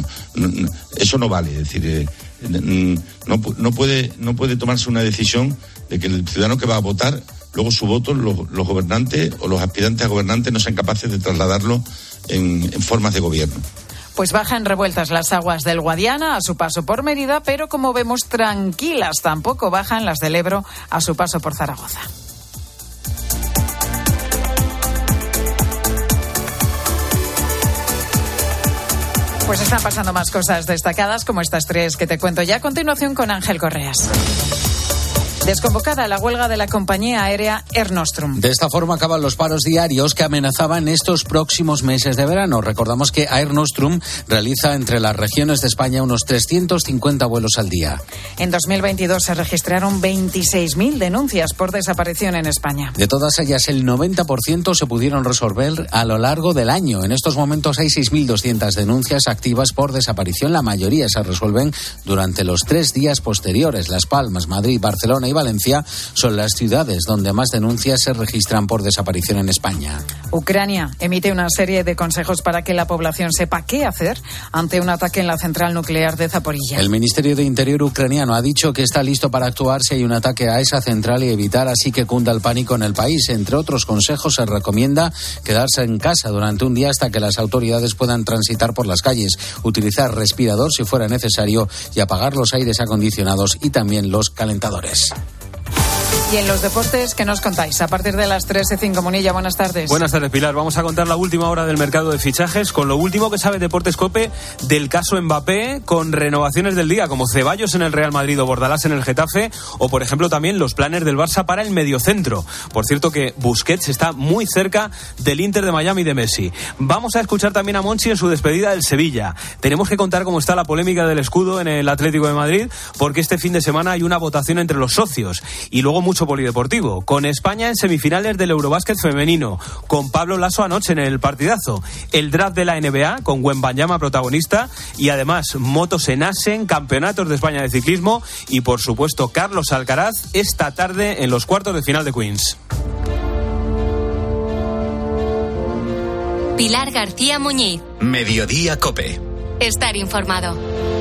eso no vale. Es decir, no puede tomarse una decisión de que el ciudadano que va a votar, luego su voto, los gobernantes o los aspirantes a gobernantes no sean capaces de trasladarlo en formas de gobierno. Pues bajan revueltas las aguas del Guadiana a su paso por Mérida, pero como vemos tranquilas tampoco bajan las del Ebro a su paso por Zaragoza. Pues están pasando más cosas destacadas como estas tres que te cuento ya a continuación con Ángel Correas. Desconvocada la huelga de la compañía aérea Air Nostrum. De esta forma acaban los paros diarios que amenazaban estos próximos meses de verano. Recordamos que Air Nostrum realiza entre las regiones de España unos 350 vuelos al día. En 2022 se registraron 26.000 denuncias por desaparición en España. De todas ellas, el 90% se pudieron resolver a lo largo del año. En estos momentos hay 6.200 denuncias activas por desaparición. La mayoría se resuelven durante los 3 días posteriores. Las Palmas, Madrid, Barcelona y Valencia son las ciudades donde más denuncias se registran por desaparición en España. Ucrania emite una serie de consejos para que la población sepa qué hacer ante un ataque en la central nuclear de Zaporilla. El Ministerio de Interior ucraniano ha dicho que está listo para actuar si hay un ataque a esa central y evitar así que cunda el pánico en el país. Entre otros consejos, se recomienda quedarse en casa durante un día hasta que las autoridades puedan transitar por las calles, utilizar respirador si fuera necesario y apagar los aires acondicionados y también los calentadores. Y en los deportes, ¿qué nos contáis? A partir de las 3:05, Munilla, buenas tardes. Buenas tardes, Pilar. Vamos a contar la última hora del mercado de fichajes con lo último que sabe Deportes COPE del caso Mbappé, con renovaciones del día como Ceballos en el Real Madrid o Bordalás en el Getafe, o por ejemplo también los planes del Barça para el mediocentro. Por cierto que Busquets está muy cerca del Inter de Miami de Messi. Vamos a escuchar también a Monchi en su despedida del Sevilla. Tenemos que contar cómo está la polémica del escudo en el Atlético de Madrid, porque este fin de semana hay una votación entre los socios y luego mucho polideportivo, con España en semifinales del Eurobásquet femenino, con Pablo Lasso anoche en el partidazo, el draft de la NBA con Wembanyama protagonista y además motos en Assen, campeonatos de España de ciclismo y por supuesto Carlos Alcaraz esta tarde en los cuartos de final de Queens. Pilar García Muñiz. Mediodía COPE. Estar informado.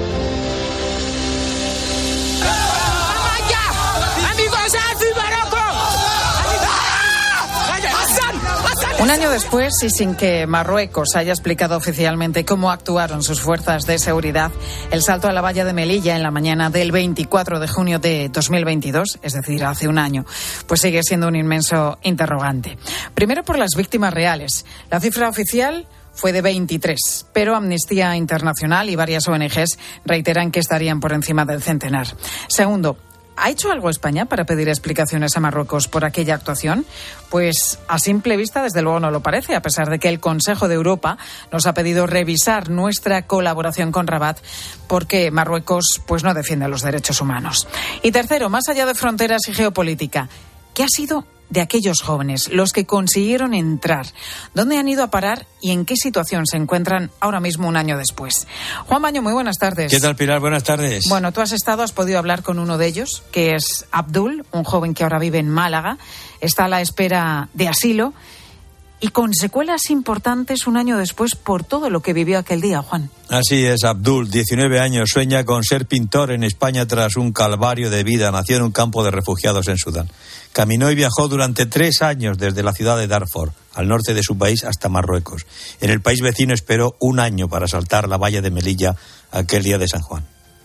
Un año después, y sin que Marruecos haya explicado oficialmente cómo actuaron sus fuerzas de seguridad, el salto a la valla de Melilla en la mañana del 24 de junio de 2022, es decir, hace un año, pues sigue siendo un inmenso interrogante. Primero por las víctimas reales. La cifra oficial fue de 23, pero Amnistía Internacional y varias ONGs reiteran que estarían por encima del centenar. Segundo, ¿ha hecho algo España para pedir explicaciones a Marruecos por aquella actuación? Pues a simple vista, desde luego, no lo parece, a pesar de que el Consejo de Europa nos ha pedido revisar nuestra colaboración con Rabat porque Marruecos pues no defiende los derechos humanos. Y tercero, más allá de fronteras y geopolítica, ¿qué ha sido de aquellos jóvenes, los que consiguieron entrar? ¿Dónde han ido a parar y en qué situación se encuentran ahora mismo un año después? Juan Baño, muy buenas tardes. ¿Qué tal, Pilar? Buenas tardes. Bueno, tú has podido hablar con uno de ellos, que es Abdul, un joven que ahora vive en Málaga, está a la espera de asilo y con secuelas importantes un año después por todo lo que vivió aquel día, Juan. Así es, Abdul, 19 años, sueña con ser pintor en España tras un calvario de vida. Nació en un campo de refugiados en Sudán. Caminó y viajó durante 3 años desde la ciudad de Darfur, al norte de su país, hasta Marruecos. En el país vecino esperó 1 año para saltar la valla de Melilla aquel día de San Juan.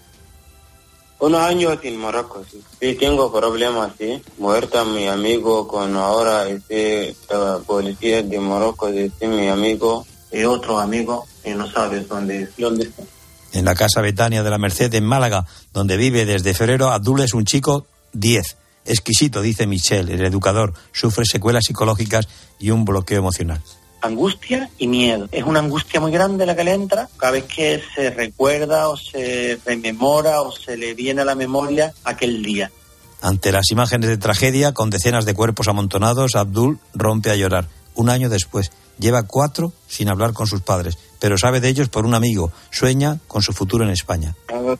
1 año en Marruecos, sí. Sí, tengo problemas, sí. Muerta mi amigo con ahora la policía de Marruecos, mi amigo y otro amigo, y no sabes dónde está. En la casa Betania de la Merced, en Málaga, donde vive desde febrero, Abdul es un chico 10. Exquisito, dice Michel, el educador. Sufre secuelas psicológicas y un bloqueo emocional. Angustia y miedo. Es una angustia muy grande la que le entra cada vez que se recuerda o se rememora o se le viene a la memoria aquel día. Ante las imágenes de tragedia, con decenas de cuerpos amontonados, Abdul rompe a llorar. 1 año después, lleva 4 sin hablar con sus padres, pero sabe de ellos por un amigo. Sueña con su futuro en España.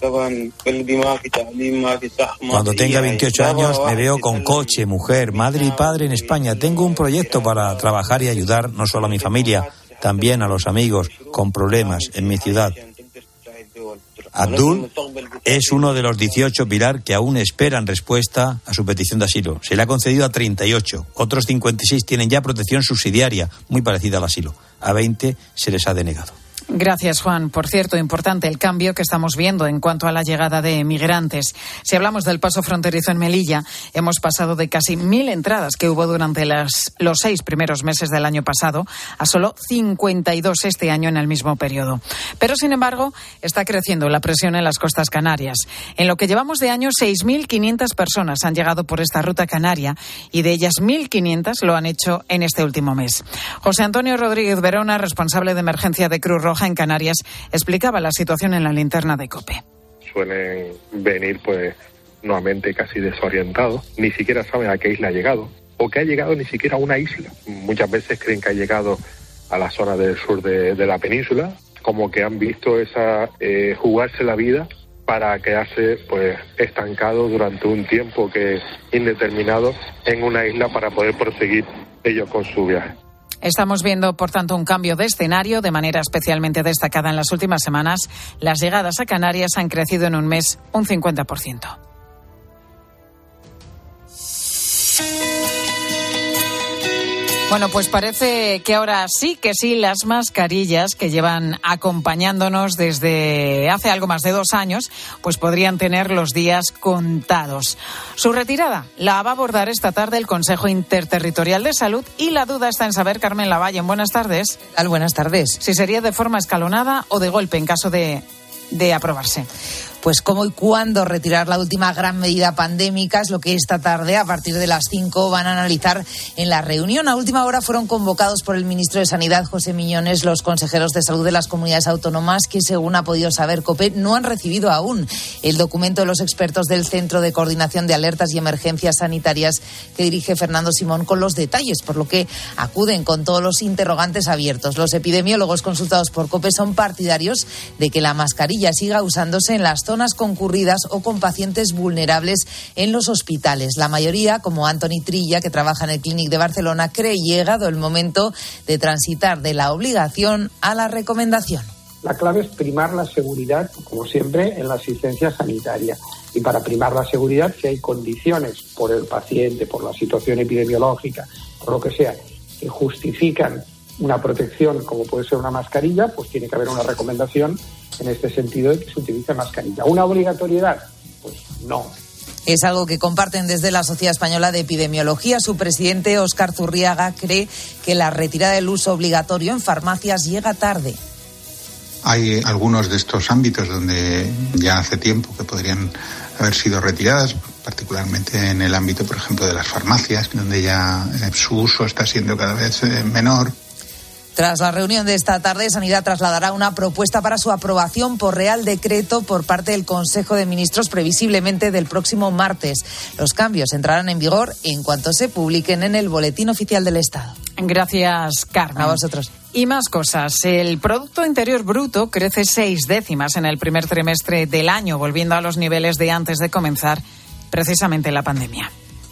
Cuando tenga 28 años me veo con coche, mujer, madre y padre en España. Tengo un proyecto para trabajar y ayudar no solo a mi familia, también a los amigos con problemas en mi ciudad. Abdul es uno de los 18, Pilar, que aún esperan respuesta a su petición de asilo. Se le ha concedido a 38. Otros 56 tienen ya protección subsidiaria, muy parecida al asilo. A 20 se les ha denegado. Gracias, Juan. Por cierto, importante el cambio que estamos viendo en cuanto a la llegada de migrantes. Si hablamos del paso fronterizo en Melilla, hemos pasado de casi 1.000 entradas que hubo durante los 6 primeros meses del año pasado a solo 52 este año en el mismo periodo. Pero, sin embargo, está creciendo la presión en las costas canarias. En lo que llevamos de año, 6.500 personas han llegado por esta ruta canaria y de ellas 1.500 lo han hecho en este último mes. José Antonio Rodríguez Verona, responsable de emergencia de Cruz Roja en Canarias, explicaba la situación en la linterna de COPE. Suelen venir pues nuevamente casi desorientados, ni siquiera saben a qué isla ha llegado, o que ha llegado ni siquiera a una isla. Muchas veces creen que ha llegado a la zona del sur de la península, como que han visto esa jugarse la vida para quedarse pues estancado durante un tiempo que es indeterminado en una isla para poder proseguir ellos con su viaje. Estamos viendo, por tanto, un cambio de escenario de manera especialmente destacada en las últimas semanas. Las llegadas a Canarias han crecido en un mes un 50%. Bueno, pues parece que ahora sí que sí, las mascarillas que llevan acompañándonos desde hace algo más de 2 años, pues podrían tener los días contados. Su retirada la va a abordar esta tarde el Consejo Interterritorial de Salud y la duda está en saber, Carmen Lavallen, buenas tardes. Buenas tardes. Si sería de forma escalonada o de golpe en caso de aprobarse. Pues cómo y cuándo retirar la última gran medida pandémica es lo que esta tarde, a partir de las 5, van a analizar en la reunión. A última hora fueron convocados por el ministro de Sanidad, José Miñones, los consejeros de salud de las comunidades autónomas que, según ha podido saber COPE, no han recibido aún el documento de los expertos del Centro de Coordinación de Alertas y Emergencias Sanitarias que dirige Fernando Simón con los detalles, por lo que acuden con todos los interrogantes abiertos. Los epidemiólogos consultados por COPE son partidarios de que la mascarilla siga usándose en las zonas concurridas o con pacientes vulnerables en los hospitales. La mayoría, como Antoni Trilla, que trabaja en el Clínic de Barcelona, cree llegado el momento de transitar de la obligación a la recomendación. La clave es primar la seguridad, como siempre, en la asistencia sanitaria. Y para primar la seguridad, si hay condiciones por el paciente, por la situación epidemiológica, por lo que sea, que justifican una protección como puede ser una mascarilla, pues tiene que haber una recomendación en este sentido de que se utilice mascarilla. ¿Una obligatoriedad? Pues no. Es algo que comparten desde la Sociedad Española de Epidemiología. Su presidente, Óscar Zurriaga, cree que la retirada del uso obligatorio en farmacias llega tarde. Hay algunos de estos ámbitos donde ya hace tiempo que podrían haber sido retiradas, particularmente en el ámbito, por ejemplo, de las farmacias, donde ya su uso está siendo cada vez menor. Tras la reunión de esta tarde, Sanidad trasladará una propuesta para su aprobación por Real Decreto por parte del Consejo de Ministros, previsiblemente del próximo martes. Los cambios entrarán en vigor en cuanto se publiquen en el Boletín Oficial del Estado. Gracias, Carmen. A vosotros. Y más cosas. El Producto Interior Bruto crece 6 décimas en el primer trimestre del año, volviendo a los niveles de antes de comenzar precisamente la pandemia.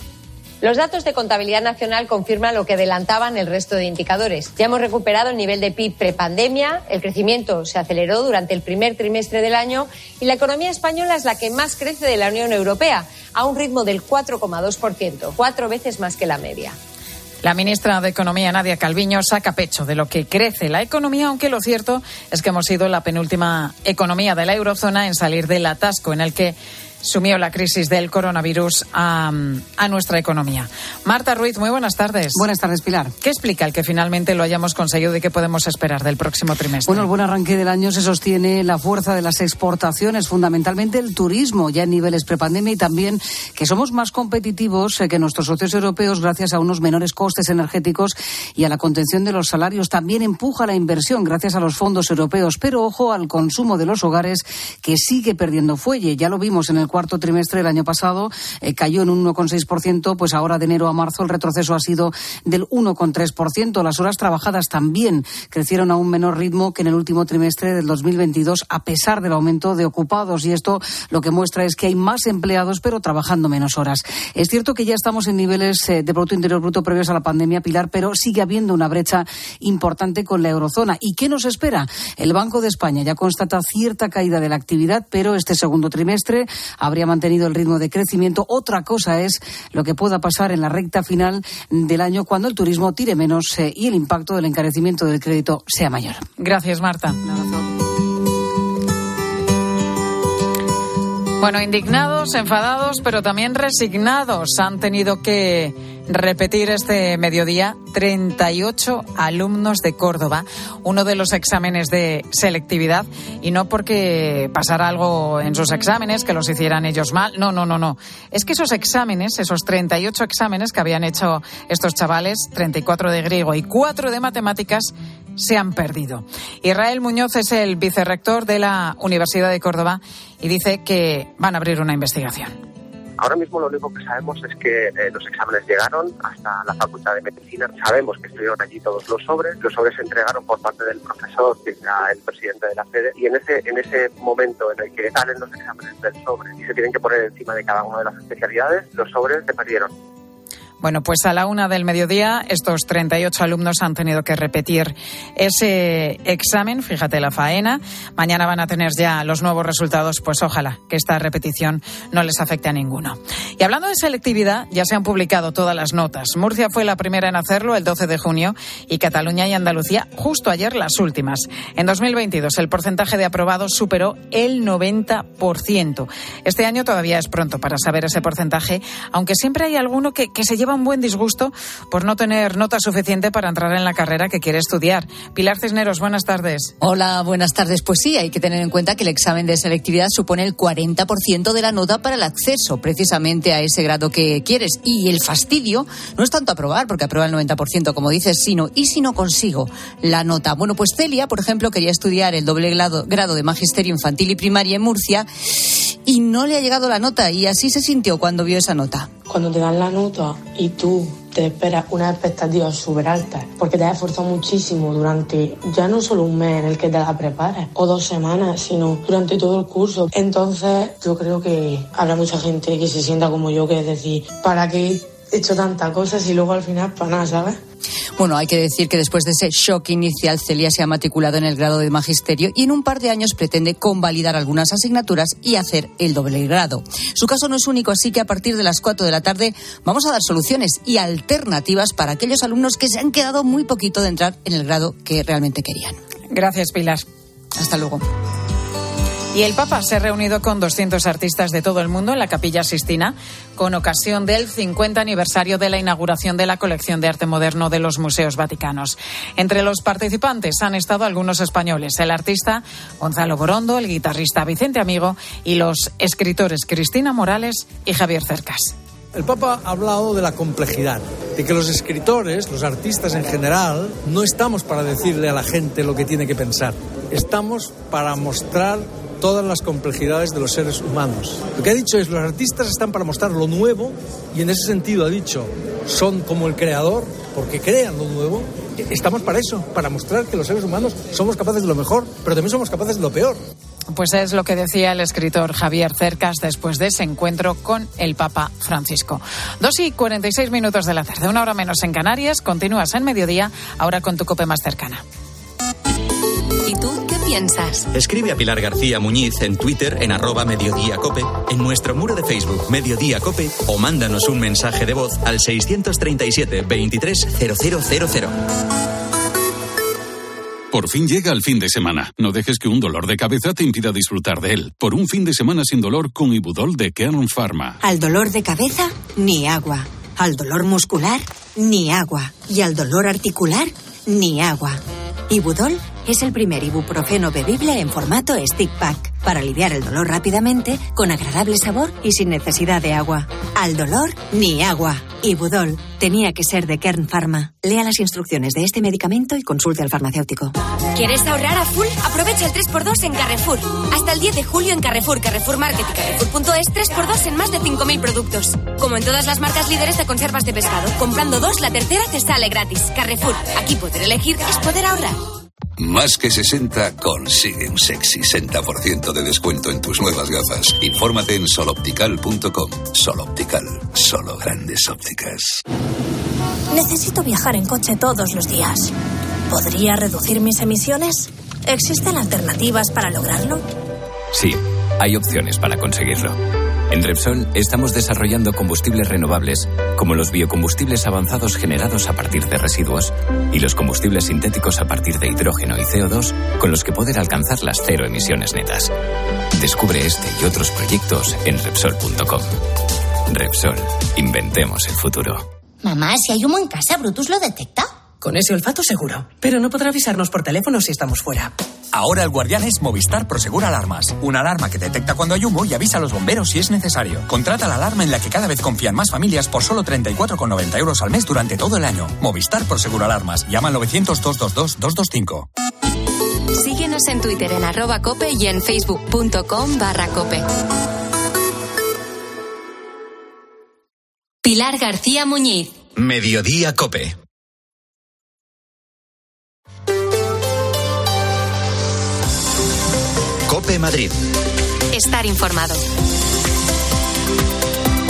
Los datos de contabilidad nacional confirman lo que adelantaban el resto de indicadores. Ya hemos recuperado el nivel de PIB prepandemia, el crecimiento se aceleró durante el primer trimestre del año y la economía española es la que más crece de la Unión Europea, a un ritmo del 4,2%, 4 veces más que la media. La ministra de Economía, Nadia Calviño, saca pecho de lo que crece la economía, aunque lo cierto es que hemos sido la penúltima economía de la eurozona en salir del atasco en el que sumió la crisis del coronavirus a nuestra economía. Marta Ruiz, muy buenas tardes. Buenas tardes, Pilar. ¿Qué explica el que finalmente lo hayamos conseguido y qué podemos esperar del próximo trimestre? Bueno, el buen arranque del año se sostiene la fuerza de las exportaciones, fundamentalmente el turismo, ya en niveles prepandemia, y también que somos más competitivos que nuestros socios europeos gracias a unos menores costes energéticos y a la contención de los salarios. También empuja la inversión gracias a los fondos europeos, pero ojo al consumo de los hogares, que sigue perdiendo fuelle. Ya lo vimos en el cuarto trimestre del año pasado, cayó en un 1,6%, pues ahora de enero a marzo el retroceso ha sido del 1,3%. Las horas trabajadas también crecieron a un menor ritmo que en el último trimestre del 2022, a pesar del aumento de ocupados, y esto lo que muestra es que hay más empleados pero trabajando menos horas. Es cierto que ya estamos en niveles de Producto Interior Bruto previos a la pandemia, Pilar, pero sigue habiendo una brecha importante con la eurozona. ¿Y qué nos espera? El Banco de España ya constata cierta caída de la actividad, pero este segundo trimestre habría mantenido el ritmo de crecimiento. Otra cosa es lo que pueda pasar en la recta final del año cuando el turismo tire menos y el impacto del encarecimiento del crédito sea mayor. Gracias, Marta. Bueno, indignados, enfadados, pero también resignados. Han tenido que repetir este mediodía 38 alumnos de Córdoba uno de los exámenes de selectividad, y no porque pasara algo en sus exámenes, que los hicieran ellos mal. No. Es que esos exámenes, esos 38 exámenes que habían hecho estos chavales, 34 de griego y 4 de matemáticas, se han perdido. Israel Muñoz es el vicerrector de la Universidad de Córdoba y dice que van a abrir una investigación. Ahora mismo lo único que sabemos es que los exámenes llegaron hasta la Facultad de Medicina. Sabemos que estuvieron allí todos los sobres. Los sobres se entregaron por parte del profesor, que era el presidente de la sede, y en ese momento en el que salen los exámenes del sobre y se tienen que poner encima de cada una de las especialidades, los sobres se perdieron. Bueno, pues a la 1 del mediodía estos 38 alumnos han tenido que repetir ese examen, fíjate la faena. Mañana van a tener ya los nuevos resultados, pues ojalá que esta repetición no les afecte a ninguno. Y hablando de selectividad, ya se han publicado todas las notas. Murcia fue la primera en hacerlo el 12 de junio y Cataluña y Andalucía justo ayer las últimas. En 2022 el porcentaje de aprobados superó el 90%. Este año todavía es pronto para saber ese porcentaje, aunque siempre hay alguno que se lleva un buen disgusto por no tener nota suficiente para entrar en la carrera que quiere estudiar. Pilar Cisneros, buenas tardes. Hola, buenas tardes. Pues sí, hay que tener en cuenta que el examen de selectividad supone el 40% de la nota para el acceso precisamente a ese grado que quieres. Y el fastidio no es tanto aprobar, porque aprueba el 90%, como dices, sino ¿y si no consigo la nota? Bueno, pues Celia, por ejemplo, quería estudiar el doble grado de magisterio infantil y primaria en Murcia y no le ha llegado la nota, y así se sintió cuando vio esa nota. Cuando te dan la nota y tú te esperas unas expectativas súper altas, porque te has esforzado muchísimo durante ya no solo un mes en el que te la preparas, o 2 semanas, sino durante todo el curso. Entonces yo creo que habrá mucha gente que se sienta como yo, que es decir, ¿para qué he hecho tantas cosas y luego al final para nada, ¿sabes? Bueno, hay que decir que después de ese shock inicial, Celia se ha matriculado en el grado de magisterio y en un par de años pretende convalidar algunas asignaturas y hacer el doble grado. Su caso no es único, así que a partir de las 4 de la tarde vamos a dar soluciones y alternativas para aquellos alumnos que se han quedado muy poquito de entrar en el grado que realmente querían. Gracias, Pilar. Hasta luego. Y el Papa se ha reunido con 200 artistas de todo el mundo en la Capilla Sixtina con ocasión del 50 aniversario de la inauguración de la colección de arte moderno de los museos vaticanos. Entre los participantes han estado algunos españoles, el artista Gonzalo Borondo, el guitarrista Vicente Amigo y los escritores Cristina Morales y Javier Cercas. El Papa ha hablado de la complejidad, de que los escritores, los artistas en general, no estamos para decirle a la gente lo que tiene que pensar. Estamos para mostrar todas las complejidades de los seres humanos. Lo que ha dicho es, los artistas están para mostrar lo nuevo, y en ese sentido ha dicho, son como el creador, porque crean lo nuevo. Estamos para eso, para mostrar que los seres humanos somos capaces de lo mejor, pero también somos capaces de lo peor. Pues es lo que decía el escritor Javier Cercas después de ese encuentro con el Papa Francisco. 2:46 de la tarde, 1 hora menos en Canarias. Continúas en Mediodía, ahora con tu COPE más cercana. ¿Y tú qué piensas? Escribe a Pilar García Muñiz en Twitter en @mediodíacope, en nuestro muro de Facebook Mediodía Cope, o mándanos un mensaje de voz al 637 23 0000. Por fin llega el fin de semana. No dejes que un dolor de cabeza te impida disfrutar de él. Por un fin de semana sin dolor con Ibudol de Kern Pharma. Al dolor de cabeza, ni agua. Al dolor muscular, ni agua. Y al dolor articular, ni agua. Ibudol es el primer ibuprofeno bebible en formato stick pack, para aliviar el dolor rápidamente, con agradable sabor y sin necesidad de agua. Al dolor, ni agua. Ibudol tenía que ser de Kern Pharma. Lea las instrucciones de este medicamento y consulte al farmacéutico. ¿Quieres ahorrar a full? Aprovecha el 3x2 en Carrefour. Hasta el 10 de julio en Carrefour, Carrefour Market y Carrefour.es, 3x2 en más de 5.000 productos. Como en todas las marcas líderes de conservas de pescado. Comprando 2, la tercera te sale gratis. Carrefour, aquí poder elegir es poder ahorrar. Más que 60 consigue un sexy 60% de descuento en tus nuevas gafas. Infórmate en soloptical.com. Soloptical, solo grandes ópticas. Necesito viajar en coche todos los días. ¿Podría reducir mis emisiones? ¿Existen alternativas para lograrlo? Sí, hay opciones para conseguirlo. En Repsol estamos desarrollando combustibles renovables, como los biocombustibles avanzados generados a partir de residuos y los combustibles sintéticos a partir de hidrógeno y CO2, con los que poder alcanzar las 0 emisiones netas. Descubre este y otros proyectos en Repsol.com. Repsol, inventemos el futuro. Mamá, si hay humo en casa, ¿Brutus lo detecta? Con ese olfato seguro, pero no podrá avisarnos por teléfono si estamos fuera. Ahora el guardián es Movistar Prosegur Alarmas. Una alarma que detecta cuando hay humo y avisa a los bomberos si es necesario. Contrata la alarma en la que cada vez confían más familias por solo 34,90 € al mes durante todo el año. Movistar Prosegur Alarmas. Llama al 900-222-225. Síguenos en Twitter en @cope y en facebook.com/cope. Pilar García Muñiz. Mediodía Cope. Cope Madrid. Estar informado.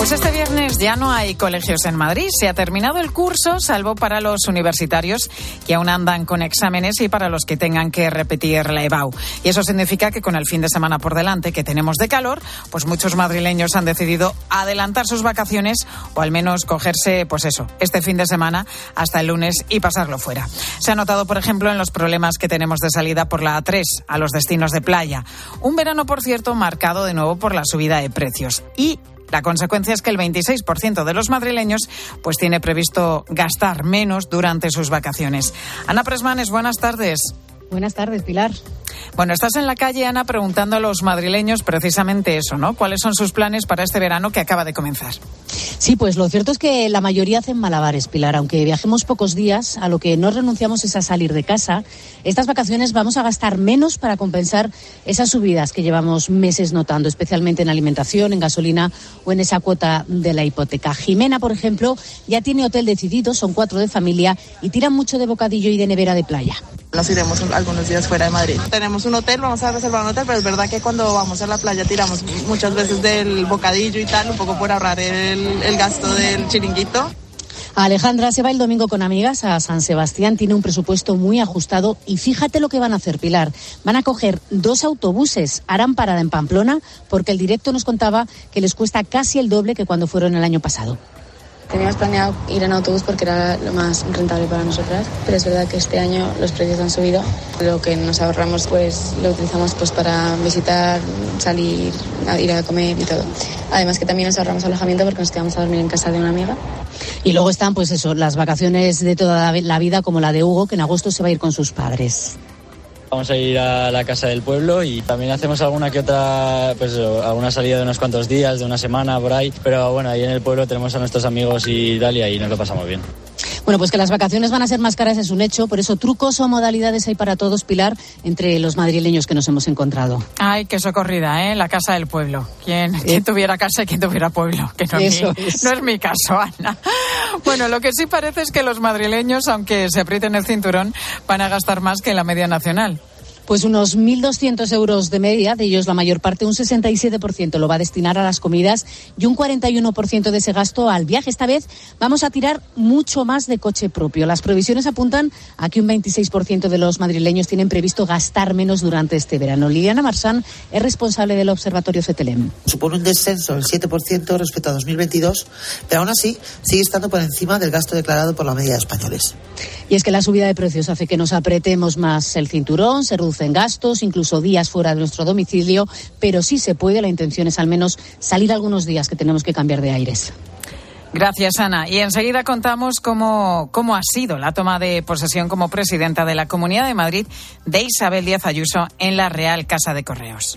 Pues este viernes ya no hay colegios en Madrid. Se ha terminado el curso, salvo para los universitarios que aún andan con exámenes y para los que tengan que repetir la EBAU. Y eso significa que con el fin de semana por delante que tenemos de calor, pues muchos madrileños han decidido adelantar sus vacaciones o al menos cogerse, pues eso, este fin de semana hasta el lunes y pasarlo fuera. Se ha notado, por ejemplo, en los problemas que tenemos de salida por la A3 a los destinos de playa. Un verano, por cierto, marcado de nuevo por la subida de precios. Y la consecuencia es que el 26% de los madrileños pues tiene previsto gastar menos durante sus vacaciones. Ana Presmanes, buenas tardes. Buenas tardes, Pilar. Bueno, estás en la calle, Ana, preguntando a los madrileños precisamente eso, ¿no? ¿Cuáles son sus planes para este verano que acaba de comenzar? Sí, pues lo cierto es que la mayoría hacen malabares, Pilar. Aunque viajemos pocos días, a lo que no renunciamos es a salir de casa. Estas vacaciones vamos a gastar menos para compensar esas subidas que llevamos meses notando, especialmente en alimentación, en gasolina o en esa cuota de la hipoteca. Jimena, por ejemplo, ya tiene hotel decidido, son 4 de familia y tiran mucho de bocadillo y de nevera de playa. Nos iremos algunos días fuera de Madrid. Tenemos un hotel, vamos a reservar un hotel, pero es verdad que cuando vamos a la playa tiramos muchas veces del bocadillo y tal, un poco por ahorrar el gasto del chiringuito. Alejandra se va el domingo con amigas a San Sebastián, tiene un presupuesto muy ajustado y fíjate lo que van a hacer, Pilar. Van a coger 2 autobuses, harán parada en Pamplona, porque el directo nos contaba que les cuesta casi el doble que cuando fueron el año pasado. Teníamos planeado ir en autobús porque era lo más rentable para nosotras, pero es verdad que este año los precios han subido. Lo que nos ahorramos pues lo utilizamos pues para visitar, salir, ir a comer y todo. Además que también nos ahorramos alojamiento porque nos quedamos a dormir en casa de una amiga. Y luego están pues eso, las vacaciones de toda la vida como la de Hugo, que en agosto se va a ir con sus padres. Vamos a ir a la casa del pueblo y también hacemos alguna que otra, pues alguna salida de unos cuantos días, de una semana por ahí. Pero bueno, ahí en el pueblo tenemos a nuestros amigos y tal, y ahí nos lo pasamos bien. Bueno, pues que las vacaciones van a ser más caras es un hecho, por eso trucos o modalidades hay para todos, Pilar, entre los madrileños que nos hemos encontrado. Ay, qué socorrida, ¿eh? La casa del pueblo. ¿Quién tuviera casa y quién tuviera pueblo? Que no es mi caso, Ana. Bueno, lo que sí parece es que los madrileños, aunque se aprieten el cinturón, van a gastar más que la media nacional. Pues unos 1.200 euros de media, de ellos la mayor parte, un 67% lo va a destinar a las comidas y un 41% de ese gasto al viaje. Esta vez vamos a tirar mucho más de coche propio. Las previsiones apuntan a que un 26% de los madrileños tienen previsto gastar menos durante este verano. Liliana Marsán es responsable del Observatorio CETELEM. Supone un descenso del 7% respecto a 2022, pero aún así sigue estando por encima del gasto declarado por la media de españoles. Y es que la subida de precios hace que nos apretemos más el cinturón, se reducen gastos, incluso días fuera de nuestro domicilio, pero sí se puede, la intención es al menos salir algunos días que tenemos que cambiar de aires. Gracias, Ana. Y enseguida contamos cómo ha sido la toma de posesión como presidenta de la Comunidad de Madrid de Isabel Díaz Ayuso en la Real Casa de Correos.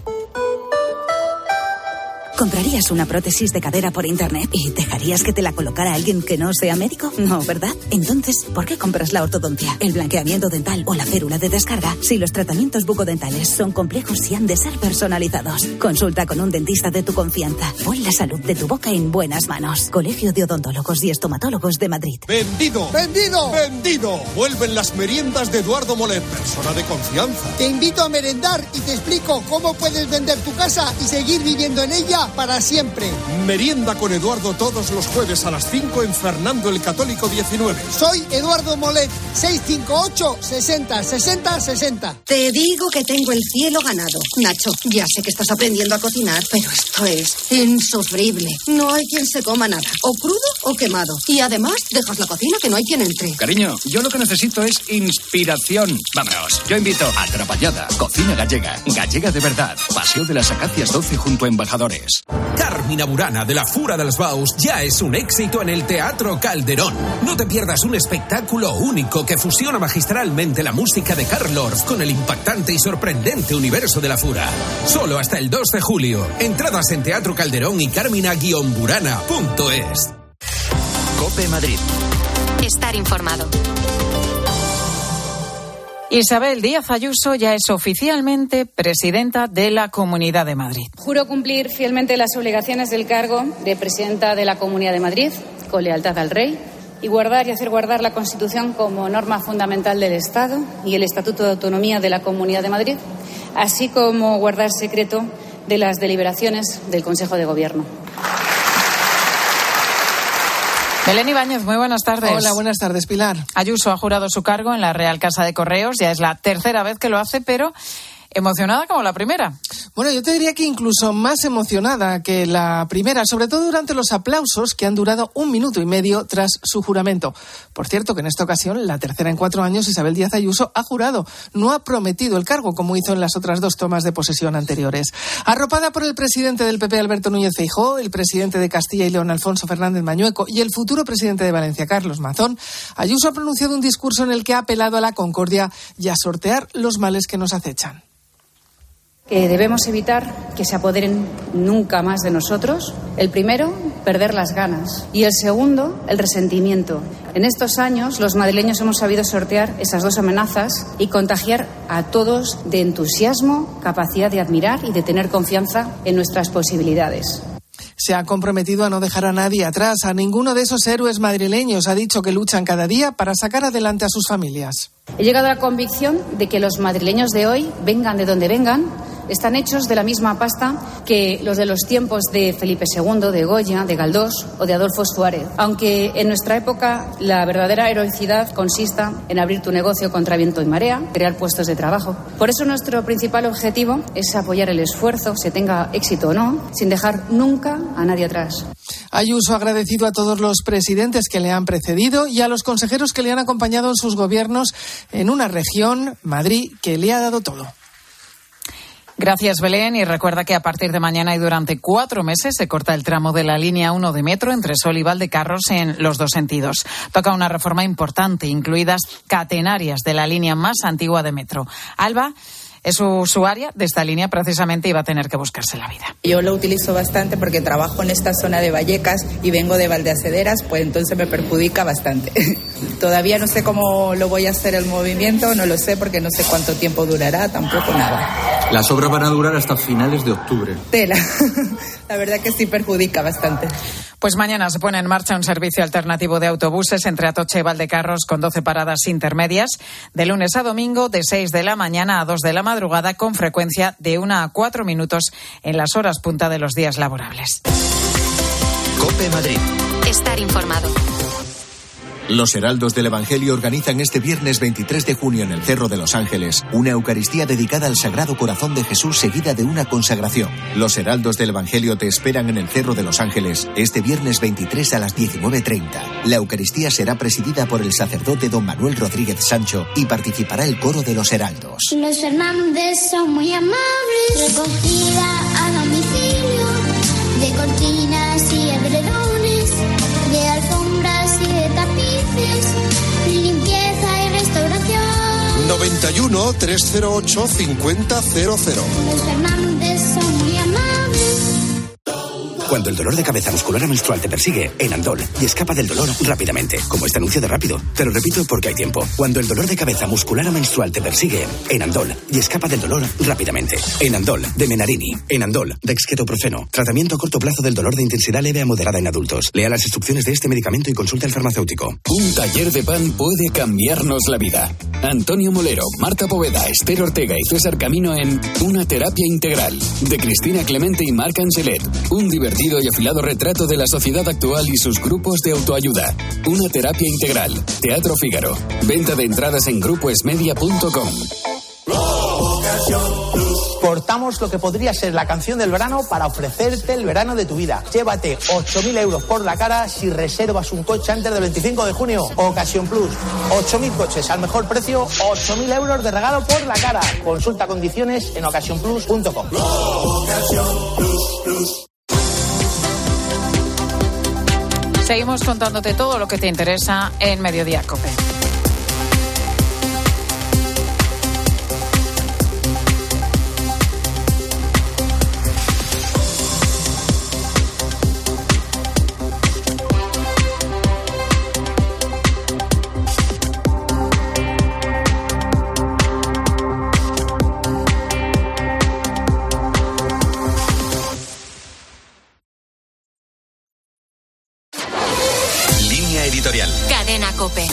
¿Comprarías una prótesis de cadera por internet y dejarías que te la colocara alguien que no sea médico? No, ¿verdad? Entonces, ¿por qué compras la ortodoncia, el blanqueamiento dental o la férula de descarga si los tratamientos bucodentales son complejos y han de ser personalizados? Consulta con un dentista de tu confianza. Pon la salud de tu boca en buenas manos. Colegio de Odontólogos y Estomatólogos de Madrid. ¡Vendido! ¡Vendido! ¡Vendido! Vuelven las meriendas de Eduardo Molet, persona de confianza. Te invito a merendar y te explico cómo puedes vender tu casa y seguir viviendo en ella para siempre. Merienda con Eduardo todos los jueves a las 5 en Fernando el Católico 19. Soy Eduardo Molet, 658 60 60 60. Te digo que tengo el cielo ganado. Nacho, ya sé que estás aprendiendo a cocinar, pero esto es insufrible. No hay quien se coma nada, o crudo o quemado. Y además, dejas la cocina que no hay quien entre. Cariño, yo lo que necesito es inspiración. Vámonos, yo invito a Trapallada, cocina gallega. Gallega de verdad. Paseo de las Acacias 12 junto a Embajadores. Carmina Burana de la Fura dels Baus ya es un éxito en el Teatro Calderón. No te pierdas un espectáculo único que fusiona magistralmente la música de Carl Orff con el impactante y sorprendente universo de la Fura. Solo hasta el 2 de julio. Entradas en Teatro Calderón y carmina-burana.es. COPE Madrid. Estar informado. Isabel Díaz Ayuso ya es oficialmente presidenta de la Comunidad de Madrid. Juro cumplir fielmente las obligaciones del cargo de presidenta de la Comunidad de Madrid, con lealtad al Rey, y guardar y hacer guardar la Constitución como norma fundamental del Estado y el Estatuto de Autonomía de la Comunidad de Madrid, así como guardar secreto de las deliberaciones del Consejo de Gobierno. Belén Ibáñez, muy buenas tardes. Hola, buenas tardes, Pilar. Ayuso ha jurado su cargo en la Real Casa de Correos. Ya es la tercera vez que lo hace, pero emocionada como la primera. Bueno, yo te diría que incluso más emocionada que la primera, sobre todo durante los aplausos que han durado 1 minuto y medio tras su juramento. Por cierto, que en esta ocasión, la tercera en 4 años, Isabel Díaz Ayuso ha jurado. No ha prometido el cargo, como hizo en las otras 2 tomas de posesión anteriores. Arropada por el presidente del PP, Alberto Núñez Feijóo, el presidente de Castilla y León, Alfonso Fernández Mañueco, y el futuro presidente de Valencia, Carlos Mazón, Ayuso ha pronunciado un discurso en el que ha apelado a la concordia y a sortear los males que nos acechan. Que debemos evitar que se apoderen nunca más de nosotros. El primero, perder las ganas. Y el segundo, el resentimiento. En estos años, los madrileños hemos sabido sortear esas 2 amenazas y contagiar a todos de entusiasmo, capacidad de admirar y de tener confianza en nuestras posibilidades. Se ha comprometido a no dejar a nadie atrás, a ninguno de esos héroes madrileños. Ha dicho que luchan cada día para sacar adelante a sus familias. He llegado a la convicción de que los madrileños de hoy, vengan de donde vengan, están hechos de la misma pasta que los de los tiempos de Felipe II, de Goya, de Galdós o de Adolfo Suárez. Aunque en nuestra época la verdadera heroicidad consista en abrir tu negocio contra viento y marea, crear puestos de trabajo. Por eso nuestro principal objetivo es apoyar el esfuerzo, se tenga éxito o no, sin dejar nunca a nadie atrás. Ayuso ha agradecido a todos los presidentes que le han precedido y a los consejeros que le han acompañado en sus gobiernos en una región, Madrid, que le ha dado todo. Gracias, Belén. Y recuerda que a partir de mañana y durante 4 meses se corta el tramo de la línea 1 de metro entre Sol y Valdecarros en los 2 sentidos. Toca una reforma importante, incluidas catenarias de la línea más antigua de metro. Alba es usuaria de esta línea precisamente y va a tener que buscarse la vida. Yo lo utilizo bastante porque trabajo en esta zona de Vallecas y vengo de Valdeacederas, pues entonces me perjudica bastante. Todavía no sé cómo lo voy a hacer el movimiento, no lo sé porque no sé cuánto tiempo durará, tampoco nada. Las obras van a durar hasta finales de octubre. Tela, la verdad que sí perjudica bastante. Pues mañana se pone en marcha un servicio alternativo de autobuses entre Atocha y Valdecarros con 12 paradas intermedias, de lunes a domingo de 6 de la mañana a 2 de la madrugada, con frecuencia de 1 a 4 minutos en las horas punta de los días laborables. COPE Madrid. Estar informado. Los Heraldos del Evangelio organizan este viernes 23 de junio en el Cerro de los Ángeles una Eucaristía dedicada al Sagrado Corazón de Jesús seguida de una consagración. Los Heraldos del Evangelio te esperan en el Cerro de los Ángeles este viernes 23 a las 19:30. La Eucaristía será presidida por el sacerdote don Manuel Rodríguez Sancho y participará el coro de los Heraldos. Los Fernández son muy amables, recogida a domicilio de cortinas y edredones, de alfombras y de tapices, limpieza y restauración. 91 308 5000. Los Fernández son muy amables. Cuando el dolor de cabeza muscular menstrual te persigue, Enandol, y escapa del dolor rápidamente, como este anuncio de Rápido. Te lo repito porque hay tiempo. Cuando el dolor de cabeza muscular menstrual te persigue, Enandol, y escapa del dolor rápidamente. Enandol, de Menarini. Enandol, de dexketoprofeno. Tratamiento a corto plazo del dolor de intensidad leve a moderada en adultos. Lea las instrucciones de este medicamento y consulta al farmacéutico. Un taller de pan puede cambiarnos la vida. Antonio Molero, Marta Poveda, Esther Ortega y César Camino en Una terapia integral, de Cristina Clemente y Marc Angelet. Un divertido y afilado retrato de la sociedad actual y sus grupos de autoayuda. Una terapia integral. Teatro Fígaro. Venta de entradas en grupoesmedia.com. Portamos lo que podría ser la canción del verano para ofrecerte el verano de tu vida. Llévate 8.000 euros por la cara si reservas un coche antes del 25 de junio. Ocasión Plus. 8.000 coches al mejor precio, 8.000 euros de regalo por la cara. Consulta condiciones en ocasiónplus.com. Seguimos contándote todo lo que te interesa en Mediodía COPE. Editorial. Cadena COPE.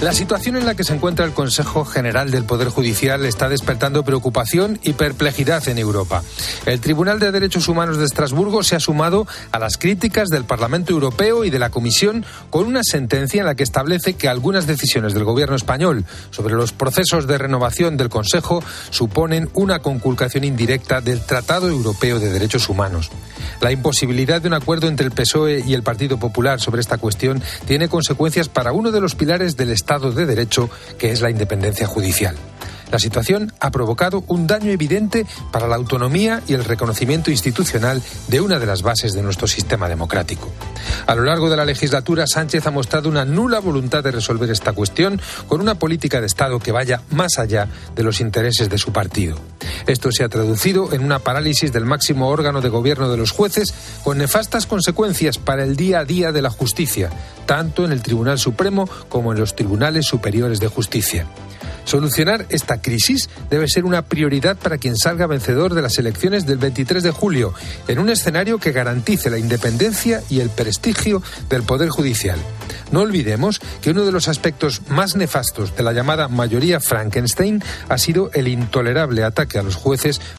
La situación en la que se encuentra el Consejo General del Poder Judicial está despertando preocupación y perplejidad en Europa. El Tribunal de Derechos Humanos de Estrasburgo se ha sumado a las críticas del Parlamento Europeo y de la Comisión con una sentencia en la que establece que algunas decisiones del Gobierno español sobre los procesos de renovación del Consejo suponen una conculcación indirecta del Tratado Europeo de Derechos Humanos. La imposibilidad de un acuerdo entre el PSOE y el Partido Popular sobre esta cuestión tiene consecuencias para uno de los pilares del Estado de Derecho, que es la independencia judicial. La situación ha provocado un daño evidente para la autonomía y el reconocimiento institucional de una de las bases de nuestro sistema democrático. A lo largo de la legislatura, Sánchez ha mostrado una nula voluntad de resolver esta cuestión con una política de Estado que vaya más allá de los intereses de su partido. Esto se ha traducido en una parálisis del máximo órgano de gobierno de los jueces, con nefastas consecuencias para el día a día de la justicia, tanto en el Tribunal Supremo como en los tribunales superiores de justicia. Solucionar esta crisis debe ser una prioridad para quien salga vencedor de las elecciones del 23 de julio, en un escenario que garantice la independencia y el prestigio del Poder Judicial. No olvidemos que uno de los aspectos más nefastos de la llamada mayoría Frankenstein ha sido el intolerable ataque a los jueces